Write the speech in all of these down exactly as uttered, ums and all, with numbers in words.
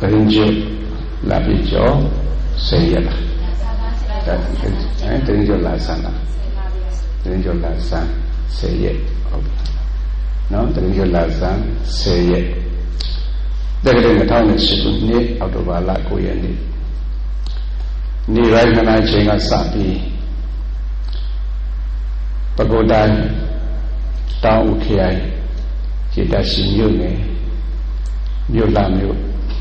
သတင်းကျလာပြီးကျော်ဆေးရလားဒါအဲသတင်းကျလာဆန်းလားသတင်းကျလာဆန်းဆေးရဟုတ်နော်သတင်းကျလာဆန်းဆေးရတက္ကသိုလ်၂၀၀၈ခုနှစ်အောက်တိုဘာလ၉ရက်နေ့နေ့တိုင်းခဏချိန်ကစပြီးပကုတ်တိုင်းတောင်ဦးခရိုင်ကျေတရှိမြို့နယ်မြို့လာမြို့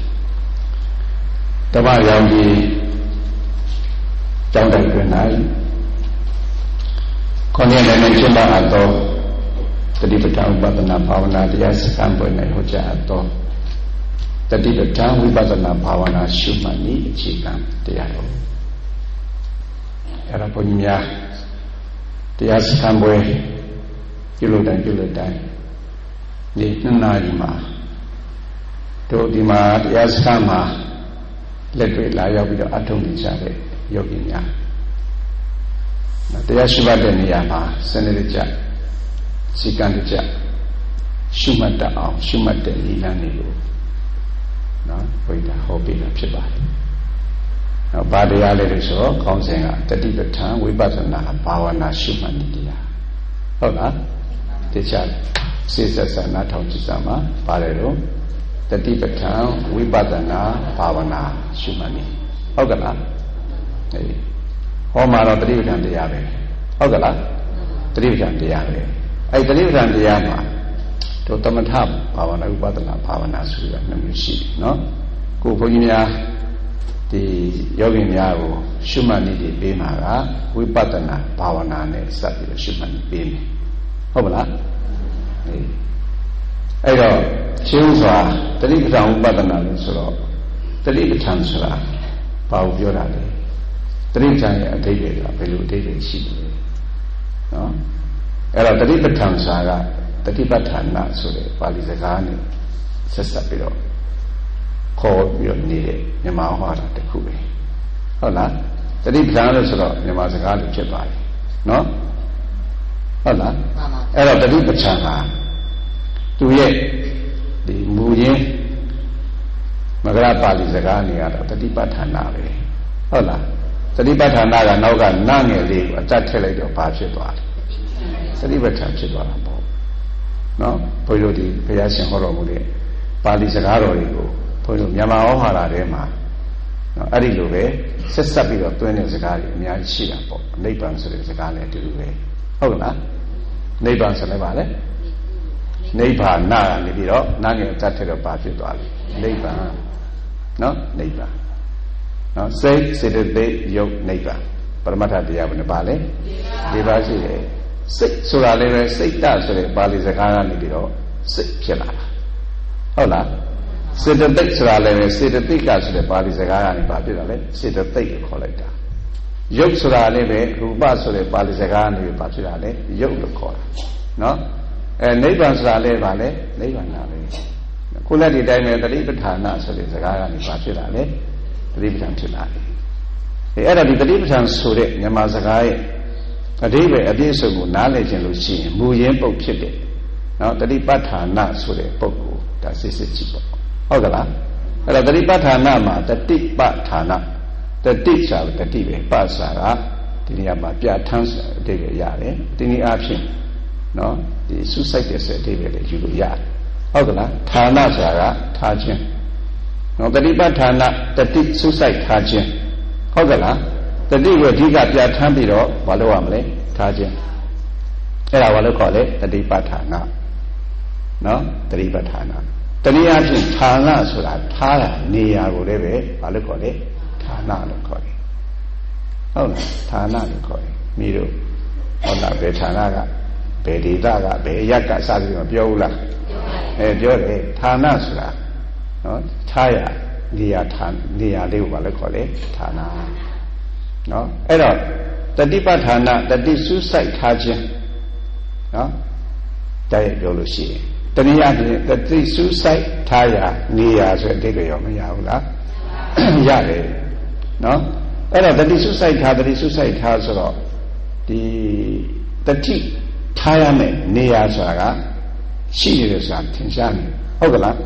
တပရောင်ကြီးကျောင်းတိုက်တွင်၌ခေါင်းရည်နဲ့ကျင့်ပါအပ်သောတတိပဋ္ဌာန်ဥပဒနာဘာဝနာတရားစခန်းပွဲ၌ဟောကြားအပ်သောတတိပဋ္ဌာန်ဝိပဿနာဘာဝနာရှုမှတ်နည်းအခြေခံတရားတော်အဲ့ဒါဘုန်းကြီးများတရားစခန်းပွဲပြုလို့တိုင်းပြုလို့တိုင်းဒီနှစ်နာရီမှာတို့ဒီမှာတရားစခန်းမှာလက်တွေ့လာရောက်ပြီးတော့အထုံးနေကြတဲ့ယောဂီများတရားရှိမှတ်တဲ့နေရာမှာစနစ်တကျစီကံတကျရှုမှတ်တတ်အောင်ရှုမှတ်တဲ့နည်းလမ်းတွေကိုနော်ဘုရားဟောပေးတာဖြစ်ပါတယ်။နောက်ဘာတရားလဲလို့ဆိုတော့ခေါင်းစဉ်ကတတိပဋ္ဌာန်ဝိပဿနာဘာဝနာရှုမှတ်နည်းတရားဟုတ်လားတခြားစေစစနာထောင်ကြည့်စမ်းပါပါတယ်တော့တတိပဋ္ဌာန်ဝိပဿနာဘာဝနာရှုမှတ်နည်းဟုတ်ကလားအေးဟောမှာတော့တတိပဋ္ဌာန်တရားပဲဟုတ်ကလားတတိပဋ္ဌာန်တရားပဲအဲ့တတိပဋ္ဌာန်တရားမှာတို့သမထဘာဝနာဥပဒနာဘာဝနာဆိုတာနှစ်မျိုးရှိတယ်နော်ကိုဘုန်းကြီးများဒီယောဂီများကိုရှုမှတ်နည်းတွေပေးမှာကဝိပဿနာဘာဝနာနဲ့စပ်ပြီးတော့ရှုမှတ်နည်းပေးမယ်ဟုတ်မလားအေးအဲ့တော့ရှင်းစွာတတိပဋ္ဌာန်ဥပဒနာလို့ဆိုတော့တတိပဋ္ဌာန်ဆိုတာဘာကိုပြောတာလဲတတိပဋ္ဌာန်ရဲ့အဓိပ္ပာယ်ကဘယ်လိုအဓိပ္ပာယ်ရှိလဲနော်အဲ့တော့တတိပဋ္ဌာန်ဆိုတာကတတိပဋ္ဌာနာဆိုတဲ့ပါဠိစကားနဲ့ဆက်ဆက်ပြီးတော့ခေါ်ပြီးတော့နေတဲ့မြန်မာဟောတာတစ်ခုပဲဟုတ်လားတတိပဋ္ဌာန်လို့ဆိုတော့မြန်မာစကားလိုဖြစ်ပါတယ်နော်ဟုတ်လားအဲ့တော့တတိပဋ္ဌာန်ဟာသူရဲ့ဒီမူရင်းမဂရပါဠိစကားနေရတော့တတိပဋ္ဌာနာပဲဟုတ်လားတတိပဋ္ဌာနာကနောက်ကနာငယ်လေးကိုအတတ်ထည့်လိုက်တော့ဘာဖြစ်သွားလဲတတိပဋ္ဌာန်ဖြစ်သွားတာပေါ့နော်ဘုန်းကြီးတို့ဒီဘုရားရှင်ဟောတော်မူတဲ့ပါဠိစကားတော်တွေကိုဘုန်းကြီးတို့မြန်မာဩဟာရထဲမှာနော်အဲ့ဒီလိုပဲဆက်ဆက်ပြီးတော့တွင်းတဲ့စကားတွေအများကြီးရှိတာပေါ့နိဗ္ဗာန်ဆိုတဲ့စကားလည်းအတူတူပဲဟုတ်ကလားနိဗ္ဗာန်ဆိုလည်းပါလေနိဗ္ဗာန်နာကနေပြီးတော့နာငယ်တတ်တဲ့တော့ဘာဖြစ်သွားလဲနိဗ္ဗာန်နော်နိဗ္ဗာန်နော်စိတ်စေတသိက်ယုတ်နိဗ္ဗာန်ပရမတ္ထတရားဘယ်နှပါလဲ၄ပါးရှိတယ်စိတ်ဆိုတာလည်းပဲစိတ်တဆိုတဲ့ပါဠိစကားကနေပြီးတော့စိတ်ဖြစ်လာတာဟုတ်လားစေတသိက်ဆိုတာလည်းပဲစေတသိက်ကဆိုတဲ့ပါဠိစကားကနေဘာဖြစ်တာလဲစေတသိက်ကိုခေါ်လိုက်တာယုတ်ဆိုတာလည်းပဲရူပဆိုတဲ့ပါဠိစကားကနေဘာဖြစ်တာလဲယုတ်လို့ခေါ်တာနော်အဲနိဗ္ဗာန်ဆိုတာလည်းဘာလဲနိဗ္ဗာန်လားပဲခုလက်ဒီတိုင်းပဲတတိပဋ္ဌာနာဆိုတဲ့စကားကနေဘာဖြစ်တာလဲတတိပဋ္ဌာန်ဖြစ်လာတယ်အဲအဲ့ဒါဒီတတိပဋ္ဌာန်ဆိုတဲ့မြန်မာစကားရဲ့အဓိပ္ပာယ်အပြည့်အစုံကိုနားလည်ခြင်းလို့ရှိရင်မူရင်းပုတ်ဖြစ်တဲ့နော်တတိပဋ္ဌာနာဆိုတဲ့ပုတ်ကိုဒါစစ်စစ်ကြည့်ပေါ့ဟုတ်ကလားအဲ့တော့တတိပဋ္ဌာနာမှာတတိပဋ္ဌာနာတတိဆိုတာတတိပဲပ္ပစာကဒီနေရာမှာပြဋ္ဌာန်းအဓိပ္ပာယ်ရတယ်ဒီနည်းအားဖြင့်နော်ဒီဆုစိုက်တဲ့ဆက်အဓိပ္ပာယ်လည်းယူလို့ရတယ်ဟုတ်ကလားဌာနဆိုတာကထားခြင်းနော်တတိပဋ္ဌာနာတတိဆုစိုက်ထားခြင်းဟုတ်ကလားတတိကိုအဓိကပြဋ္ဌာန်းပြီးတော့ဘာလုပ်ရမလဲထားခြင်းအဲ့ဒါဘာလို့ခေါ်လဲတတိပဋ္ဌာနာနော်တတိပဋ္ဌာနာတနည်းအားဖြင့်ဌာနဆိုတာထားတာနေရာကိုလည်းပဲဘာလို့ခေါ်လဲဌာနလို့ခေါ်တယ်ဟုတ်လားဌာနလို့ခေါ်တယ်မိတို့ဟုတ်လားဘယ်ဌာနကဘယ်ဒေသကဘယ်ရက်ကစသဖြင့်မပြောဘူးလားအဲပြောတယ်ဌာနဆိုတာနော်ထားရနေရာဌာနနေရာလေးကိုဘာလို့ခေါ်လဲဌာနနော်အဲ့တော့တတိပဋ္ဌာနာတတိစုစိုက်ထားခြင်းနော်တိုက်ပြောလို့ရှိရင်တနည်းအားဖြင့်တတိစုစိုက်ထားရနေရာဆိုတဲ့အဓိပ္ပာယ်ရောမရဘူးလားရတယ်နော်အဲ့တော့တတိစုစိုက်ထားတတိစုစိုက်ထားဆိုတော့ဒီတတိထားရမယ်နေရာဆိုတာကရှိနေတယ်ဆိုတာသင်ရှားနေဟုတ်ကလား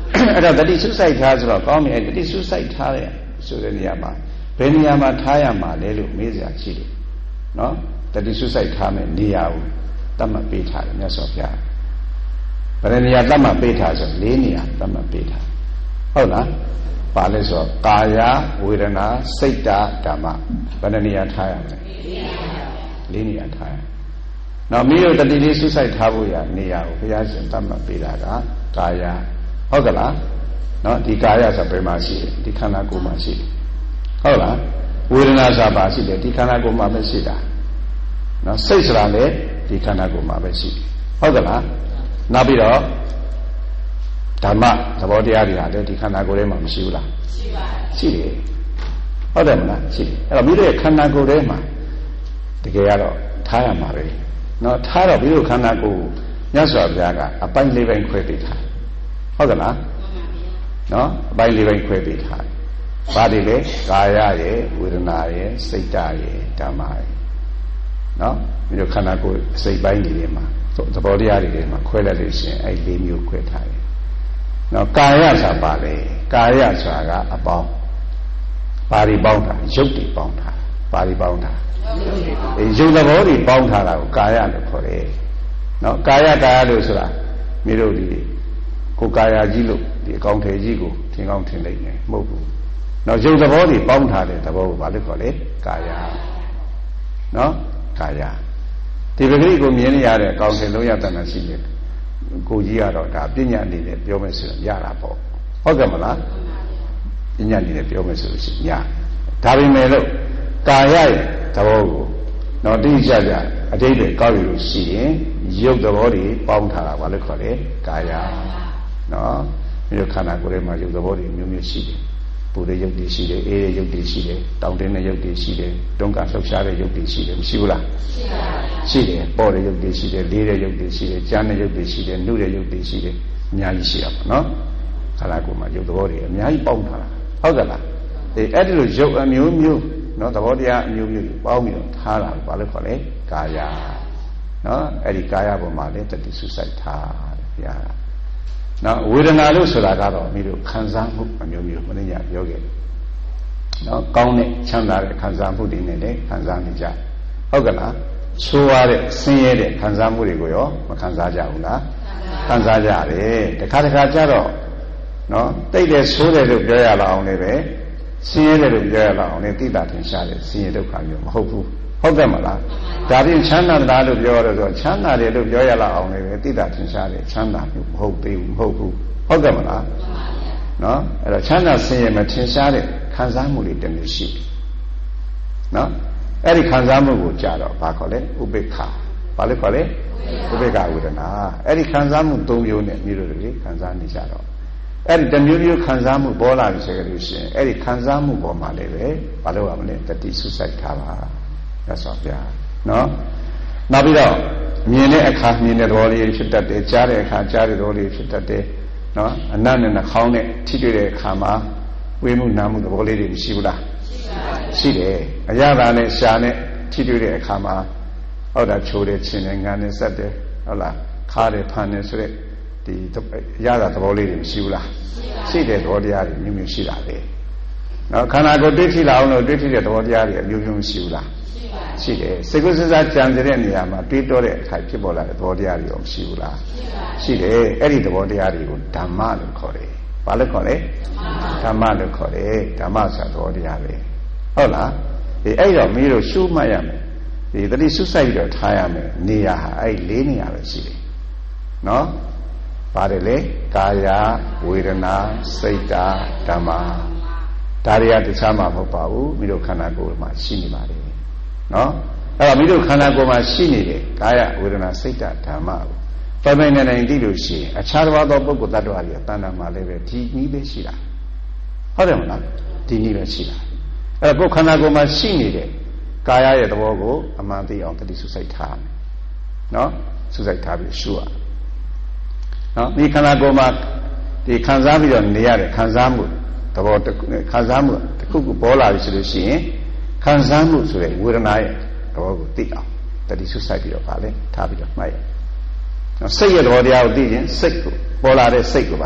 အဲ့တော့တတိစုစိုက်ထားဆိုတော့ကောင်းပြီအဲ့တတိစုစိုက်ထားတဲ့ဆိုတဲ့နေရာမှာဘယ်နေရာမှာထားရမှာလဲလို့မေးစရာရှိတယ်နော်တတိစုစိုက်ထားမယ်နေရာကိုသတ်မှတ်ပေးထားတယ်မြတ်စွာဘုရားဘယ်နေရာသတ်မှတ်ပေးထားဆိုလေးနေရာသတ်မှတ်ပေးထားဟုတ်လားပါလဲဆိုတော့ကာယဝေဒနာစိတ်ဓာတ်ဓမ္မဘယ်နေရာထားရမလဲလေးနေရာထားရနောက်မိတို့တတိလေးစုစိုက်ထားဖို့ရနေရာကိုဘုရားရှင်သတ်မှတ်ပေးတာကကာယဟုတ်ကလားနော်ဒီကာယဆိုဘယ်မှာရှိလဲဒီခန္ဓာကိုယ်မှာရှိတယ်ဟုတ်လားဝေဒနာဆိုတာပါရှိတယ်ဒီခန္ဓာကိုယ်မှာပဲရှိတာနော်စိတ်ဆိုတာလည်းဒီခန္ဓာကိုယ်မှာပဲရှိတယ်ဟုတ်ကလားနောက်ပြီးတော့ဓမ္မသဘောတရားတွေဟာလည်းဒီခန္ဓာကိုယ်ထဲမှာမရှိဘူးလားရှိပါတယ်ရှိတယ်ဟုတ်တယ်မလားရှိတယ်အဲ့တော့မိတို့ရဲ့ခန္ဓာကိုယ်ထဲမှာတကယ်ကတော့ထားရမှာပဲနော်ထားတော့ပြီးတော့ခန္ဓာကိုယ်မြတ်စွာဘုရားကအပိုင်းလေးပိုင်းခွဲပေးထားဟုတ်ကလားနော်အပိုင်းလေးပိုင်းခွဲပေးထားဘာတွေလဲကာယရဲ့ဝေဒနာရဲ့စိတ်ဓာတ်ရဲ့ဓမ္မရဲ့နော်ပြီးတော့ခန္ဓာကိုယ်စိတ်ပိုင်းတွေမှာသဘောတရားတွေမှာခွဲလိုက်လို့ရှိရင်အဲ့လေးမျိုးခွဲထားတယ်နော်ကာယဆိုတာပါလေကာယဆိုတာကအပေါင်းပါဠိပေါင်းတာရုပ်တွေပေါင်းတာပါဠိပေါင်းတာအဲရုပ်သဘောတွေပေါင်းထားတာကိုကာယလို့ခေါ်တယ်နော်ကာယကာယလို့ဆိုတာမျိုးတို့ဒီကိုကာယကြီးလို့ဒီအကောင့်ထေကြီးကိုထင်ကောင်းထင်လိုက်နေမဟုတ်ဘူးနော်ရုပ်သဘောတွေပေါင်းထားတဲ့သဘောကိုဘာလို့ခေါ်လဲကာယနော်ကာယဒီပဂရိကိုမြင်ရတဲ့အကောင့်ထေလုံးရတဏ္ဍရှိတယ်ကိုကြီးကတော့ဒါပညာအနေနဲ့ပြောမယ်ဆိုရင်ရတာပေါ့ဟုတ်ကဲ့မလားပညာအနေနဲ့ပြောမယ်ဆိုလို့ရှိရင်ရဒါပေမဲ့လို့ကာယရဲ့သဘောကိုတော့တိကျကျအတိတ်တွေကောက်ယူလို့ရှိရင်ရုပ်သဘောတွေပေါင်းထားတာဘာလို့ခေါ်လဲကာယနော်မြို့ခန္ဓာကိုယ်ထဲမှာရုပ်သဘောတွေမျိုးမျိုးရှိတယ်ပူတဲ့ရုပ်တွေရှိတယ်အေးတဲ့ရုပ်တွေရှိတယ်တောင်းတင်းတဲ့ရုပ်တွေရှိတယ်တွန်းကန်လှုပ်ရှားတဲ့ရုပ်တွေရှိတယ်မရှိဘူးလားရှိတယ်ပေါ်တဲ့ရုပ်တွေရှိတယ်လေးတဲ့ရုပ်တွေရှိတယ်ကြားတဲ့ရုပ်တွေရှိတယ်နှုတ်တဲ့ရုပ်တွေရှိတယ်အများကြီးရှိတာပေါ့နော်ခန္ဓာကိုယ်မှာရုပ်သဘောတွေအများကြီးပေါင်းထားတာဟုတ်ကဲ့လားအေးအဲ့ဒီလိုရုပ်အမျိုးမျိုးနော်သဘောတရားအမျိုးမျိုးပေါင်းပြီးတော့ထားတာဘာလို့ခေါ်လဲကာယနော်အဲ့ဒီကာယပေါ်မှာလည်းတတိစုစိုက်ထားတယ်ဘုရားနော်ဝေဒနာလို့ဆိုတာကတော့မိတို့ခံစားမှုအမျိုးမျိုးမင်းညာပြောခဲ့နော်ကောင်းတဲ့ချမ်းသာတဲ့ခံစားမှုတွေနဲ့လည်းခံစားနေကြဟုတ်ကဲ့လားဆိုးရတဲ့ဆင်းရဲတဲ့ခံစားမှုတွေကိုရောမခံစားကြဘူးလားခံစားကြတယ်တခါတခါကျတော့နော်တိတ်တယ်ဆိုးတယ်လို့ပြောရလောက်အောင်လည်းပဲဆင်းရဲတယ်လို့ပြောရလောက်အောင်လည်းတိတာထင်ရှားတယ်ဆင်းရဲဒုက္ခမျိုးမဟုတ်ဘူးဟုတ်ကဲ့မလားဒါပြင်ချမ်းသာတာလို့ပြောရတော့ချမ်းသာတယ်လို့ပြောရလောက်အောင်လည်းပဲတိတာထင်ရှားတယ်ချမ်းသာမျိုးမဟုတ်သေးဘူးမဟုတ်ဘူးဟုတ်ကဲ့မလားနော်အဲ့တော့ချမ်းသာဆင်းရဲမထင်ရှားတဲ့ခံစားမှုတွေတမျိုးရှိတယ်နော်အဲ့ဒီခံစားမှုကိုကြာတော့ဘာခေါ်လဲဥပေက္ခဘာလို့ခေါ်လဲဥပေက္ခဝေဒနာအဲ့ဒီခံစားမှု၃မျိုးနဲ့မျိုးတို့တွေခံစားနေကြတော့အဲ့ဒီတမျိုးမျိုးခံစားမှုပေါ်လာပြီဆိုကြလို့ရှိရင်အဲ့ဒီခံစားမှုပေါ်မှာလည်းပဲဘာလို့ရမလဲတတိစုစိုက်ထားပါရသော်ဗျာနော်နောက်ပြီးတော့မြင်တဲ့အခါမြင်တဲ့သဘောလေးဖြစ်တတ်တယ်ကြားတဲ့အခါကြားတဲ့သဘောလေးဖြစ်တတ်တယ်နော်အနတ်နဲ့နှာခေါင်းနဲ့ထိတွေ့တဲ့အခါမှာဝေးမှုနာမှုသဘောလေးတွေမရှိဘူးလားရှိတယ်အရသာနဲ့ရှာနဲ့ထိတွေ့တဲ့အခါမှာဟုတ်တာချိုးတယ်ချင်းတယ်ငန်းတယ်ဆက်တယ်ဟုတ်လားခါတယ်ဖန်တယ်ဆိုတဲ့ဒီရတာသဘောလေးတွေမရှိဘူးလားရှိတဲ့သဘောတရားတွေမျိုးမျိုးရှိတာလေနော်ခန္ဓာကိုယ်တွေ့ထိလာအောင်လို့တွေ့ထိတဲ့သဘောတရားတွေအမျိုးမျိုးမရှိဘူးလားရှိတယ်စိတ်ကူးစဉ်းစားကြံတဲ့နေရာမှာတွေးတောတဲ့အခါဖြစ်ပေါ်လာတဲ့သဘောတရားတွေရောမရှိဘူးလားရှိတယ်အဲ့ဒီသဘောတရားတွေကိုဓမ္မလို့ခေါ်တယ်ဘာလို့ခေါ်လဲဓမ္မလို့ခေါ်တယ်ဓမ္မဆိုတာသဘောတရားပဲဟုတ်လားဒီအဲ့တော့မင်းတို့ရှုမှတ်ရမယ်ဒီတတိစုစိုက်ပြီးတော့ထားရမယ်နေရာဟာအဲ့လေးနေရာပဲရှိတယ်နော်ပါတယ်လေကာယဝေဒနာစိတ်ဓာတ်ဓမ္မဒါတွေကတခြားမှာမဟုတ်ပါဘူးမိတို့ခန္ဓာကိုယ်မှာရှိနေပါတယ်နော်အဲ့တော့မိတို့ခန္ဓာကိုယ်မှာရှိနေတဲ့ကာယဝေဒနာစိတ်ဓာတ်ဓမ္မကိုပိုင်ပိုင်နိုင်နိုင်သိလို့ရှိရင်အခြားတစ်ပါးသောပုဂ္ဂိုလ်တ attva တွေအတဏ္ဍာမှာလည်းပဲဒီနည်းပဲရှိတာဟုတ်တယ်မလားဒီနည်းပဲရှိတာအဲ့တော့ကိုယ်ခန္ဓာကိုယ်မှာရှိနေတဲ့ကာယရဲ့သဘောကိုအမှန်သိအောင်တတိစုစိုက်ထားမယ်နော်စုစိုက်ထားပြီးရှုရနော်ဒီခန္ဓာကိုယ်မှာဒီခံစားပြီးတော့နေရတဲ့ခံစားမှုသဘောခံစားမှုတစ်ခုခုပေါ်လာပြီဆိုလို့ရှိရင်ခံစားမှုဆိုတဲ့ဝေဒနာရဲ့သဘောကိုသိအောင်တတိစုစိုက်ပြီးတော့ဗာလဲထားပြီးတော့မှတ်ရနော်စိတ်ရဲ့သဘောတရားကိုသိရင်စိတ်ကိုပေါ်လာတဲ့စိတ်ကိုဗာလဲ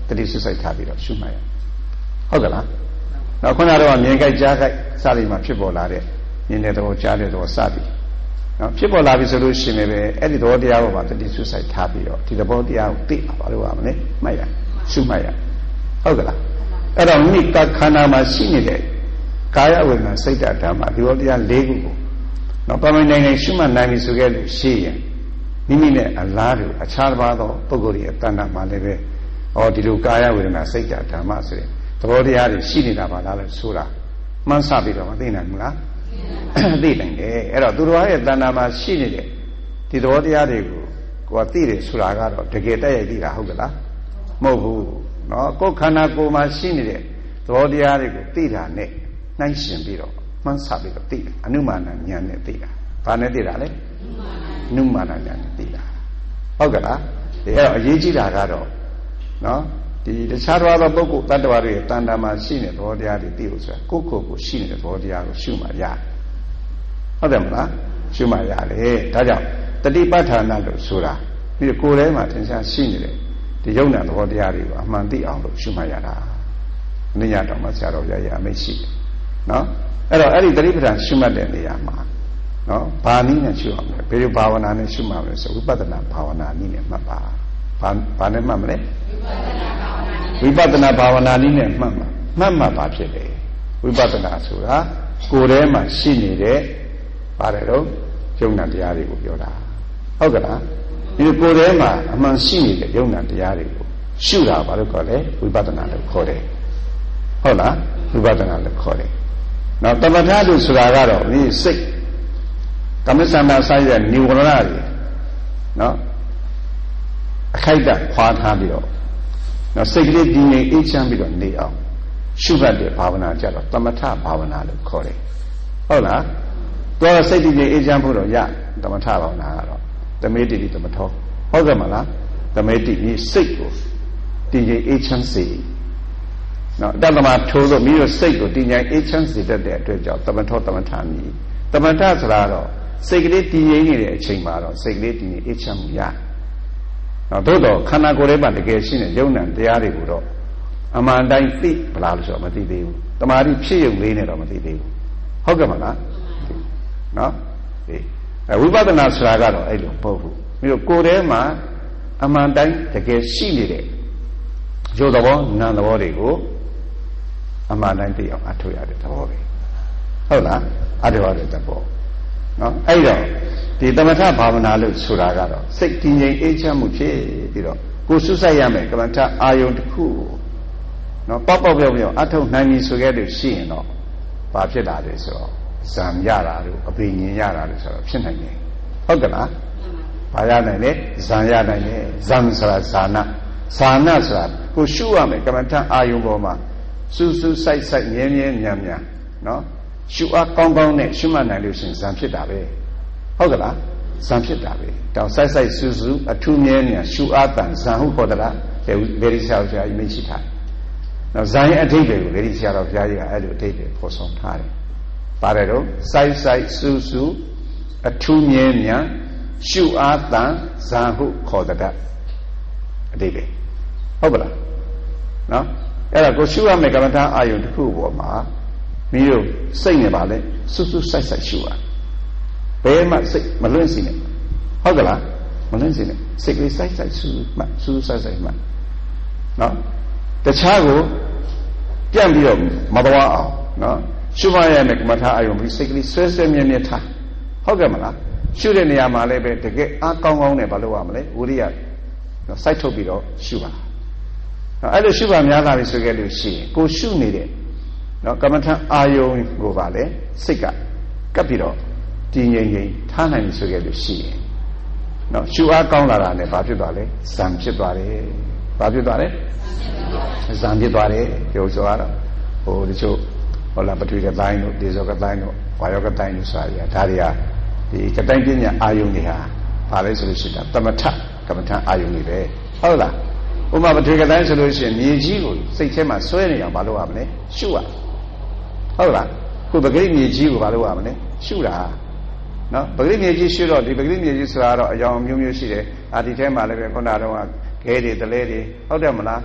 တတိစုဆိုင်ထားပြီးတော့ရှုမှတ်ရဟုတ်ကလားနောက်ခုနကတော့မြင်ကြိုက်ကြားကြိုက်စသည်မှာဖြစ်ပေါ်လာတဲ့မြင်တဲ့သဘောကြားတဲ့သဘောစသည်နော်ဖြစ်ပေါ်လာပြီဆိုလို့ရှိရင်လည်းအဲ့ဒီသဘောတရားပေါ်မှာတတိစုဆိုင်ထားပြီးတော့ဒီသဘောတရားကိုသိပါလို့ရမလဲမှတ်ရရှုမှတ်ရဟုတ်ကလားအဲ့တော့မိကခန္ဓာမှာရှိနေတဲ့ကာယဝေဒနာစိတ်ဓာတ်မှာဒီလိုတရား၄ခုကိုနော်ပမိုင်းနိုင်နိုင်ရှုမှတ်နိုင်ပြီဆိုခဲ့လို့ရှိရင်မိမိနဲ့အလားတူအခြားတစ်ပါးသောပုဂ္ဂိုလ်ရဲ့တဏ္ဍာမှာလည်းပဲဟောဒီလိုကာယဝေဒနာစိတ်ဓာတ်ဓမ္မဆိုတဲ့သဘောတရားတွေရှိနေတာပါလားလို့ဆိုတာမှန်းဆပြီးတော့မသိနိုင်ဘူးလားသိနိုင်တယ်အဲ့တော့သူတော်ရဲ့တဏ္ဍာမှာရှိနေတဲ့ဒီသဘောတရားတွေကိုကိုယ်ကသိတယ်ဆိုတာကတော့တကယ်တိုက်ရိုက်သိတာဟုတ်ကလားမဟုတ်ဘူးနော်ကိုယ်ခန္ဓာကိုယ်မှာရှိနေတဲ့သဘောတရားတွေကိုသိတာနဲ့နှိုင်းရှင်ပြီးတော့မှန်းဆပြီးတော့သိတယ်အနုမာနဉာဏ်နဲ့သိတာဘာနဲ့သိတာလဲအနုမာနဉာဏ်နဲ့သိတာဟုတ်ကလားဒီအဲ့တော့အရေးကြီးတာကတော့နော်ဒီတခြားသောပုဂ္ဂိုလ်တ attva တွေရဲ့တဏ္ဍာမှာရှိနေတဲ့သဘောတရားတွေသိလို့ဆိုတာကိုယ့်ကိုယ်ကိုရှိနေတဲ့သဘောတရားကိုရှုမှရတယ်ဟုတ်တယ်မလားရှုမှရတယ်ဒါကြောင့်တတိပဋ္ဌာနာလို့ဆိုတာဒီကိုယ်ထဲမှာသင်္ချာရှိနေတဲ့ဒီယုံနာသဘောတရားတွေကိုအမှန်သိအောင်လို့ရှုမှတ်ရတာအနိညာတော်မှာဆရာတော်ဘုရားရဲ့အမိန့်ရှိတယ်နော်အဲ့တော့အဲ့ဒီတတိပဋ္ဌာန်ရှုမှတ်တဲ့နေရာမှာနော်ဘာနည်းနဲ့ရှုအောင်လဲဘယ်လိုဘာဝနာနဲ့ရှုမှတ်မလဲဆိုဝိပဿနာဘာဝနာနည်းနဲ့မှတ်ပါဘာဘာနဲ့မှတ်မလဲဝိပဿနာဘာဝနာနည်းနဲ့မှတ်မှာမှတ်မှာဘာဖြစ်လဲဝိပဿနာဆိုတာကိုယ်ထဲမှာရှိနေတဲ့ပါတယ်တော့ယုံနာတရားတွေကိုပြောတာဟုတ်ကလားဒီကိုယ်ထဲမှာအမှန်ရှိနေတဲ့ယုံနာတရားတွေကိုရှုတာဘာလို့ခေါ်လဲဝိပဿနာလို့ခေါ်တယ်ဟုတ်လားဝိပဿနာလို့ခေါ်တယ်နောက်တမထလို့ဆိုတာကတော့ဒီစိတ်ကမ္မစန္ဒာဆိုင်တဲ့နိဝရဏတွေနော်အခိုက်အတန့်ခွာထားပြီးတော့နော်စိတ်ကလေးတည်ငြိမ်အေးချမ်းပြီးတော့နေအောင်ရှုမှတ်တဲ့ဘာဝနာကြတော့တမထဘာဝနာလို့ခေါ်တယ်ဟုတ်လားတော့စိတ်တည်ငြိမ်အေးချမ်းဖို့တော့ရတမထဘာဝနာကတော့သမေတိတိတမထောဟုတ်ကဲ့မလားသမေတိဒီစိတ်ကိုတည်ငြိမ်အေးချမ်းစေနော်တသမထိုးလို့မိတို့စိတ်ကိုတည်ငြိမ်အေးချမ်းစေတတ်တဲ့အတွက်ကြောင့်တမထောတမထမီတမထဆိုတာတော့စိတ်ကလေးတည်ငြိမ်နေတဲ့အချိန်မှာတော့စိတ်ကလေးတည်ငြိမ်အေးချမ်းမှုရနော်သို့တော့ခန္ဓာကိုယ်ထဲမှာတကယ်ရှိနေယုံ nant တရားတွေကိုတော့အမှန်တိုင်းသိဗလားလို့ဆိုတော့မသိသေးဘူးတမာတိဖြစ်ရုပ်လေးနဲ့တော့မသိသေးဘူးဟုတ်ကဲ့မလားနော်ဒီဝိပဿနာဆိုတာကတော့အဲ့လိုမဟုတ်ဘူးပြီးတော့ကိုယ်ထဲမှာအမှန်တိုင်းတကယ်ရှိနေတဲ့ရုပ်သဘောနာမ်သဘောတွေကိုအမှန်တိုင်းသိအောင်အထောက်ရတဲ့သဘောပဲဟုတ်လားအထောက်ရတဲ့သဘောနော်အဲ့တော့ဒီသမထဘာဝနာလို့ဆိုတာကတော့စိတ်တည်ငြိမ်အေးချမ်းမှုဖြစ်ပြီးတော့ကိုယ်စွဆိုင်ရမယ်ကမ္မထအာယုန်တစ်ခုနော်ပေါက်ပေါက်ပြောက်ပြောက်အထောက်နိုင်ပြီဆိုခဲ့လို့ရှိရင်တော့ဘာဖြစ်လာလဲဆိုတော့ဇံရတာတို့အပင်ញင်ရတာတို့ဆိုတော့ဖြစ်နိုင်တယ်ဟုတ်ကလားဘာရနိုင်လဲဇံရနိုင်တယ်ဇံဆိုတာဇာနာဇာနာဆိုတာကိုရှုရမယ်ကမ္မထအာယုန်ပေါ်မှာစူးစူးဆိုင်ဆိုင်မြဲမြဲမြန်းမြန်းနော်ရှုအားကောင်းကောင်းနဲ့ရှုမှတ်နိုင်လို့ရှိရင်ဇံဖြစ်တာပဲဟုတ်ကလားဇံဖြစ်တာပဲတောင်ဆိုင်ဆိုင်စူးစူးအထူးမြဲမြန်းရှုအားတန်ဇံဟုတ်ခေါ်သလားဗေရိဆရာတော်ဘုရားကြီးမိတ်ရှိထားတယ်နော်ဇံရဲ့အထိပ္ပယ်ကိုဗေရိဆရာတော်ဘုရားကြီးကအဲ့လိုအထိပ္ပယ်ဖော်ဆောင်ထားတယ်ပါတယ်တော့ဆိုင်ဆိုင်စူးစူးအထူးမြဲမြန်းရှုအားတန်ဇံဟုတ်ခေါ်တဲ့အထိပ္ပယ်ဟုတ်ကလားနော်အဲ့ဒါကိုရှုရမယ်ကမ္မထာအာယုန်တစ်ခုပေါ်မှာမိတို့စိတ်နဲ့ပါလေစွတ်စွတ်ဆိုင်ဆိုင်ရှုရဘယ်မှစိတ်မလွင့်စီနဲ့ဟုတ်ကလားမလွင့်စီနဲ့စိတ်ကလေးဆိုင်ဆိုင်ဆူမှဆူဆိုင်ဆိုင်မှနော်တခြားကိုပြန့်ပြီးတော့မတော်အောင်နော်ရှုမရမယ်ကမ္မထာအာယုန်ပြီးစိတ်ကလေးဆွဲဆွဲမြဲမြဲထားဟုတ်ကဲ့မလားရှုတဲ့နေရာမှာလည်းပဲတကယ်အားကောင်းကောင်းနဲ့မလုပ်ရမလဲဝိရိယနော်စိုက်ထုတ်ပြီးတော့ရှုပါအဲ့လိုရှုပါများလာပြီဆိုခဲ့လို့ရှိရင်ကိုရှုနေတဲ့နော်ကမ္မထအာယုံကိုပါလေစိတ်ကကပ်ပြီးတော့တည်ငြိမ်ငြိမ်ထားနိုင်ပြီဆိုခဲ့လို့ရှိရင်နော်ရှုအားကောင်းလာတာနဲ့ဘာဖြစ်သွားလဲဇံဖြစ်သွားတယ်ဘာဖြစ်သွားလဲဇံဖြစ်သွားတယ်ပြောဆိုရတော့ဟိုတချို့ဟောလာပထဝီကတိုင်းတို့ဒေဇောကတိုင်းတို့ဝါယောကတိုင်းတို့ဆိုတာဒါတွေကဒီကတိုင်းပညာအာယုံတွေဟာဘာလဲဆိုလို့ရှိရင်တမထကမ္မထအာယုံတွေပဲဟုတ်လားဥပမာပထဝီကတိုင်းဆိုလို့ရှိရင်မြေကြီးကိုစိတ်ထဲမှာဆွဲနေအောင်မလုပ်ရမလဲရှုရဟုတ်လားခုပဂရိမြေကြီးကိုမလုပ်ရမလဲရှုတာနော်ပဂရိမြေကြီးရှုတော့ဒီပဂရိမြေကြီးဆိုတာတော့အကြောင်းမျိုးမျိုးရှိတယ်အာဒီထဲမှာလည်းပဲခုနကတော့ခဲတွေတလဲတွေဟုတ်တယ်မလား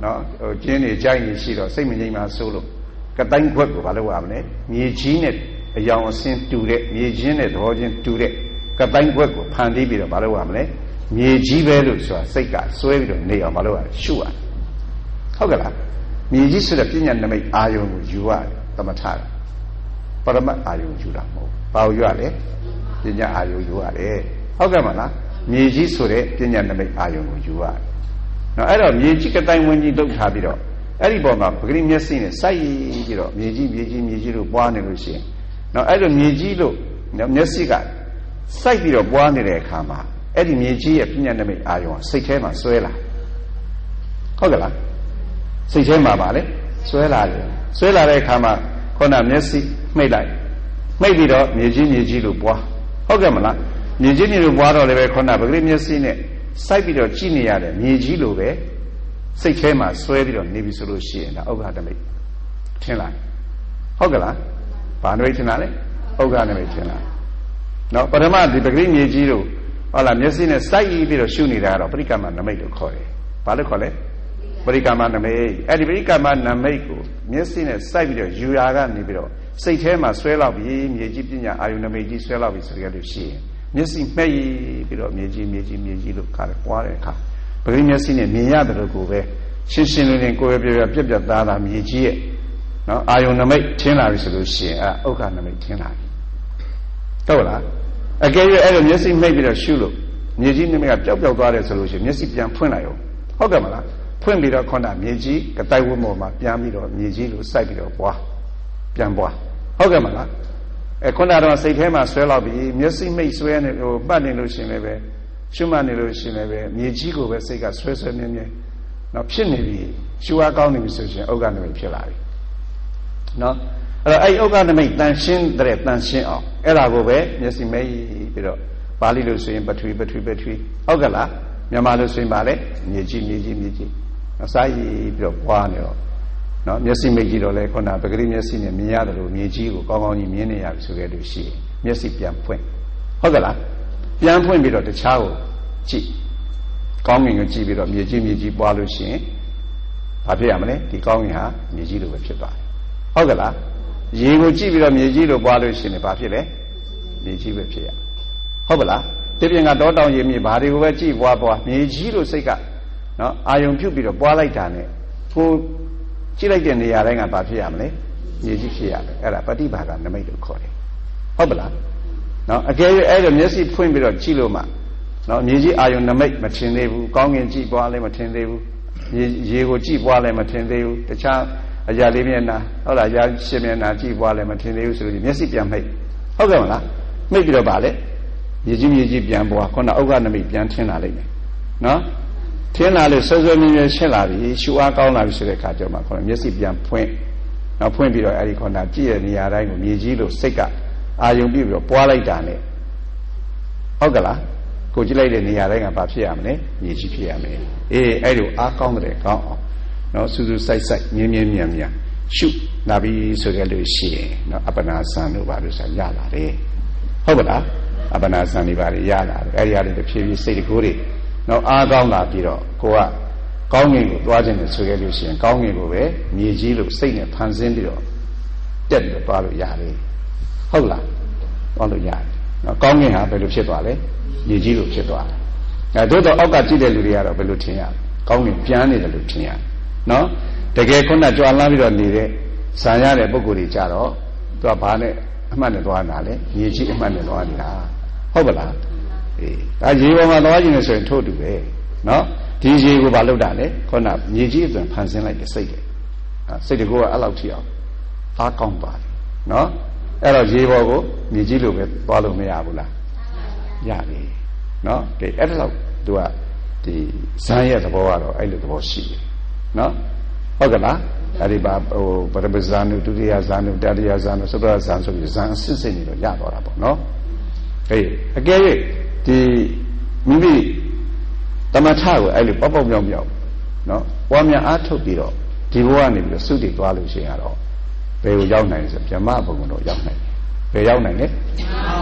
နော်ဟိုကျင်းနေကြိုက်နေရှိတော့စိတ်မငြိမ်မှဆိုးလို့ကတိုင်းခွက်ကိုဘာလို့ရမလဲမြေကြီးနဲ့အယောင်အဆင်းတူတဲ့မြေချင်းနဲ့သဘောချင်းတူတဲ့ကတိုင်းခွက်ကိုဖန်တီးပြီးတော့ဘာလို့ရမလဲမြေကြီးပဲလို့ဆိုတာစိတ်ကစွဲပြီးတော့နေအောင်ဘာလို့ရလဲရှုရတယ်ဟုတ်ကလားမြေကြီးဆိုတဲ့ပညာနမိတ်အာယုံကိုယူရတယ်သမထတယ်ပရမတ်အာယုံယူတာမဟုတ်ဘာကိုယူရလဲပညာအာယုံယူရတယ်ဟုတ်ကဲ့မလားမြေကြီးဆိုတဲ့ပညာနမိတ်အာယုံကိုယူရတယ်နော်အဲ့တော့မြေကြီးကတိုင်းဝင်ကြီးတုတ်ထားပြီးတော့အဲ့ဒီပေါ်မှာပဂရိမျက်စိနဲ့စိုက်ပြီးတော့မြေကြီးမြေကြီးမြေကြီးလို့ပွားနေလို့ရှိရင်နော်အဲ့လိုမြေကြီးလို့မျက်စိကစိုက်ပြီးတော့ပွားနေတဲ့အခါမှာအဲ့ဒီမြေကြီးရဲ့ပညာနမိတ်အာယုံစိတ်ထဲမှာဆွဲလာဟုတ်ကဲ့လားစိတ်ထဲမှာပါလေဆွဲလာတယ်ဆွဲလာတဲ့အခါမှာခုနမျက်စိမှိတ်လိုက်မှိတ်ပြီးတော့မြေကြီးမြေကြီးလို့ပွားဟုတ်ကဲ့မလားမြေကြီးမြေလို့ပွားတော့လည်းပဲခုနပဂရိမျက်စိနဲ့စိုက်ပြီးတော့ကြည့်နေရတယ်မြေကြီးလိုပဲစိတ်ထဲမှာဆွဲပြီးတော့နေပြီဆိုလို့ရှိရင်ဒါဥက္ခနမိတ်ထင်လားဟုတ်ကဲ့လားဘာနမိတ်ထင်တာလဲဥက္ခနမိတ်ထင်လားနော်ပထမဒီပဂရိမြေကြီးတို့ဟုတ်လားမျက်စိနဲ့စိုက်ပြီးတော့ရှုနေတာကတော့ပရိက္ခမနမိတ်လို့ခေါ်တယ်ဘာလို့ခေါ်လဲပရိက္ခမနမိတ်အဲ့ဒီပရိက္ခမနမိတ်ကိုမျက်စိနဲ့စိုက်ပြီးတော့ယူရာကနေပြီးတော့စိတ်ထဲမှာဆွဲလောက်ပြီးမြေကြီးပညာအာယုနမိတ်ကြီးဆွဲလောက်ပြီးဆိုကြလို့ရှိရင်မျက်စိမှိတ်ပြီးတော့မြေကြီးမြေကြီးမြေကြီးလို့ခါတယ်ပွားတဲ့အခါပဂရိမျက်စိနဲ့မြင်ရတယ်လို့ကိုပဲရှင်းရှင်းလင်းလင်းကိုယ်ပြပြပြက်ပြက်သားသားမြေကြီးရဲ့နော်အာယုန်နမိတ်ထင်းလာပြီဆိုလို့ရှိရင်အဲဥက္ခနမိတ်ထင်းလာပြီဟုတ်လားအကယ်၍အဲ့လိုမျက်စိမှိတ်ပြီးတော့ရှုလို့မြေကြီးနမိတ်ကပျောက်ပျောက်သွားတယ်ဆိုလို့ရှိရင်မျက်စိပြန်ဖွင့်လိုက်အောင်ဟုတ်ကဲ့မလားဖွင့်ပြီးတော့ခုနမြေကြီးကတိုက်ဝတ်ပေါ်မှာပြန်ပြီးတော့မြေကြီးလိုစိုက်ပြီးတော့ပွားပြန်ပွားဟုတ်ကဲ့မလားအဲခုနကတော့စိတ်ထဲမှာဆွဲလောက်ပြီးမျက်စိမှိတ်ဆွဲနေဟိုပတ်နေလို့ရှိရင်လည်းပဲရှုမှတ်နေလို့ရှိရင်လည်းပဲမြေကြီးကိုပဲစိတ်ကဆွဲဆွဲမြဲမြဲနော်ဖြစ်နေပြီရှုအားကောင်းနေပြီဆိုရင်ဥက္ကနမိတ်ဖြစ်လာပြီနော်အဲ့တော့အဲ့ဥက္ကနမိတ်တန်ရှင်းတဲ့တန်ရှင်းအောင်အဲ့ဒါကိုပဲမျက်စိမိတ်ပြီးတော့ပါဠိလို့ဆိုရင်ပထဝီပထဝီပထဝီဟုတ်ကဲ့လားမြန်မာလို့ဆိုရင်ပါလေမြေကြီးမြေကြီးမြေကြီးအစာရည်ပြီးတော့ပွားနေတော့နော်မျက်စိမိတ်ကြည့်တော့လေခုနပဂရိမျက်စိနဲ့မြင်ရတယ်လို့မြေကြီးကိုကောင်းကောင်းကြီးမြင်နေရပြီဆိုခဲ့လို့ရှိရင်မျက်စိပြန်ဖွင့်ဟုတ်ကဲ့လားပြန်ဖွင့်ပြီးတော့တခြားကိုကြည့်ကောင်းငင်ကိုကြည့်ပြီးတော့မြေကြီးမြေကြီးပွားလို့ရှိရင်ဘာဖြစ်ရမလဲဒီကောင်းငင်ဟာမြေကြီးလိုပဲဖြစ်သွားတယ်ဟုတ်ကဲ့လားရေကိုကြည့်ပြီးတော့မြေကြီးလိုပွားလို့ရှိရင်ဘာဖြစ်လဲမြေကြီးပဲဖြစ်ရဟုတ်ကဲ့လားဒီပြင်ကတော့တောင်ရေမြေဘာတွေကိုပဲကြည့်ပွားပွားမြေကြီးလိုစိတ်ကနော်အာယုံပြုတ်ပြီးတော့ပွားလိုက်တာနဲ့ကိုကြည့်လိုက်တဲ့နေရာတိုင်းကဘာဖြစ်ရမလဲမြေကြီးဖြစ်ရမယ်အဲ့ဒါပฏิဘာကနမိတ်လို့ခေါ်တယ်ဟုတ်ကဲ့လားနော်အကယ်၍အဲ့လိုမျက်စိဖွင့်ပြီးတော့ကြည့်လို့မှနော်မြေကြီးအာယုံနမိတ်မထင်သေးဘူးကောင်းငင်ကြည့်ပွားလည်းမထင်သေးဘူးရေကိုကြည့်ပွားလည်းမထင်သေးဘူးတခြားအရာလေးမျက်နှာဟုတ်လားရာရှင်းမျက်နှာကြည့်ပွားလည်းမထင်သေးဘူးဆိုလို့မျက်စိပြန်မိတ်ဟုတ်ကဲ့မလားမိတ်ပြီးတော့ဗာလေမြေကြီးမြေကြီးပြန်ပွားခုနဥက္ကနမိတ်ပြန်ထင်လာလိမ့်မယ်နော်ထင်းလာလို့စောစောမြဲမြဲရှင်းလာပြီရှူအားကောင်းလာပြီဆိုတဲ့အခါကျမှခေါင်းမျက်စိပြန်ဖွင့်နောက်ဖွင့်ပြီးတော့အဲဒီခေါင်းကြည့်ရနေရာတိုင်းကိုမြေကြီးလို့စိတ်ကအာယုံပြပြီးတော့ပွားလိုက်တာနဲ့ဟုတ်ကလားကိုကြည့်လိုက်တဲ့နေရာတိုင်းကဘာဖြစ်ရမလဲမြေကြီးဖြစ်ရမယ်အေးအဲ့လိုအားကောင်းတဲ့ကောင်းအောင်နော်စူးစူးစိုက်စိုက်မြင်းမြင်းမြန်မြန်ရှုလာပြီဆိုကြလို့ရှိရင်နော်အပ္ပနာဆံတို့ဘာလို့ဆိုရလာတယ်ဟုတ်ကလားအပ္ပနာဆံတွေဘာတွေရလာတယ်အဲ့ဒီအရာတွေတစ်ဖြည်းဖြည်းစိတ်တကူတွေနော်အားကောင်းလာပြီးတော့ကိုကကောင်းငင်ကိုသွားခြင်းနဲ့ဆိုခဲ့လို့ရှိရင်ကောင်းငင်ကိုပဲမြေကြီးလို့စိတ်နဲ့ဖန်ဆင်းပြီးတော့တက်ပြီးတော့သွားလို့ရတယ်ဟုတ်လားသွားလို့ရတယ်နော်ကောင်းငင်ဟာဘယ်လိုဖြစ်သွားလဲမြေကြီးလို့ဖြစ်သွားတယ်အဲတို့တော့အောက်ကကြည့်တဲ့လူတွေကတော့ဘယ်လိုထင်ရလဲကောင်းငင်ပြန်နေတယ်လို့ထင်ရတယ်နော်တကယ်ခုနကြွာလာပြီးတော့နေတဲ့ဇာရတဲ့ပုံကိုယ်တွေကြတော့သူကဘာနဲ့အမှတ်နဲ့သွားတာလဲမြေကြီးအမှတ်နဲ့သွားနေတာဟုတ်ပါလားအေးဒါရေပေါ်မှာသွားခြင်းနဲ့ဆိုရင်ထို့တူပဲနော်ဒီရေကိုဘာလုပ်တာလဲခုနမြေကြီးအသွင်ဖန်ဆင်းလိုက်တဲ့စိတ်တယ်စိတ်တကူကအဲ့လောက်ထိအောင်အားကောင်းပါတယ်နော်အဲ့တော့ရေပေါ်ကိုမြေကြီးလိုပဲသွားလို့မရဘူးလားရတယ်နော်ဒီအဲ့ဒါတော့သူကဒီဇန်ရဲ့သဘောကတော့အဲ့လိုသဘောရှိတယ်နော်ဟုတ်ကဲ့လားအဲ့ဒီပါဟိုပရမဇန်နုဒုတိယဇန်နုတတိယဇန်နုသတ္တဇန်ဆိုပြီးဇန်အစစ်စစ်နေတော့ရသွားတာပေါ့နော်အေးအကယ်၍ဒီမိမိတမထကိုအဲ့လိုပေါက်ပေါက်မြောက်မြောက်နော်ပွားများအားထုတ်ပြီးတော့ဒီဘဝကနေပြီးတော့သုတိသွားလို့ရှိရင်တော့ဘယ်ကိုရောက်နိုင်လဲဆိုဗြဟ္မဘုံကတော့ရောက်နိုင်တယ်ဘယ်ရောက်နိုင်လဲ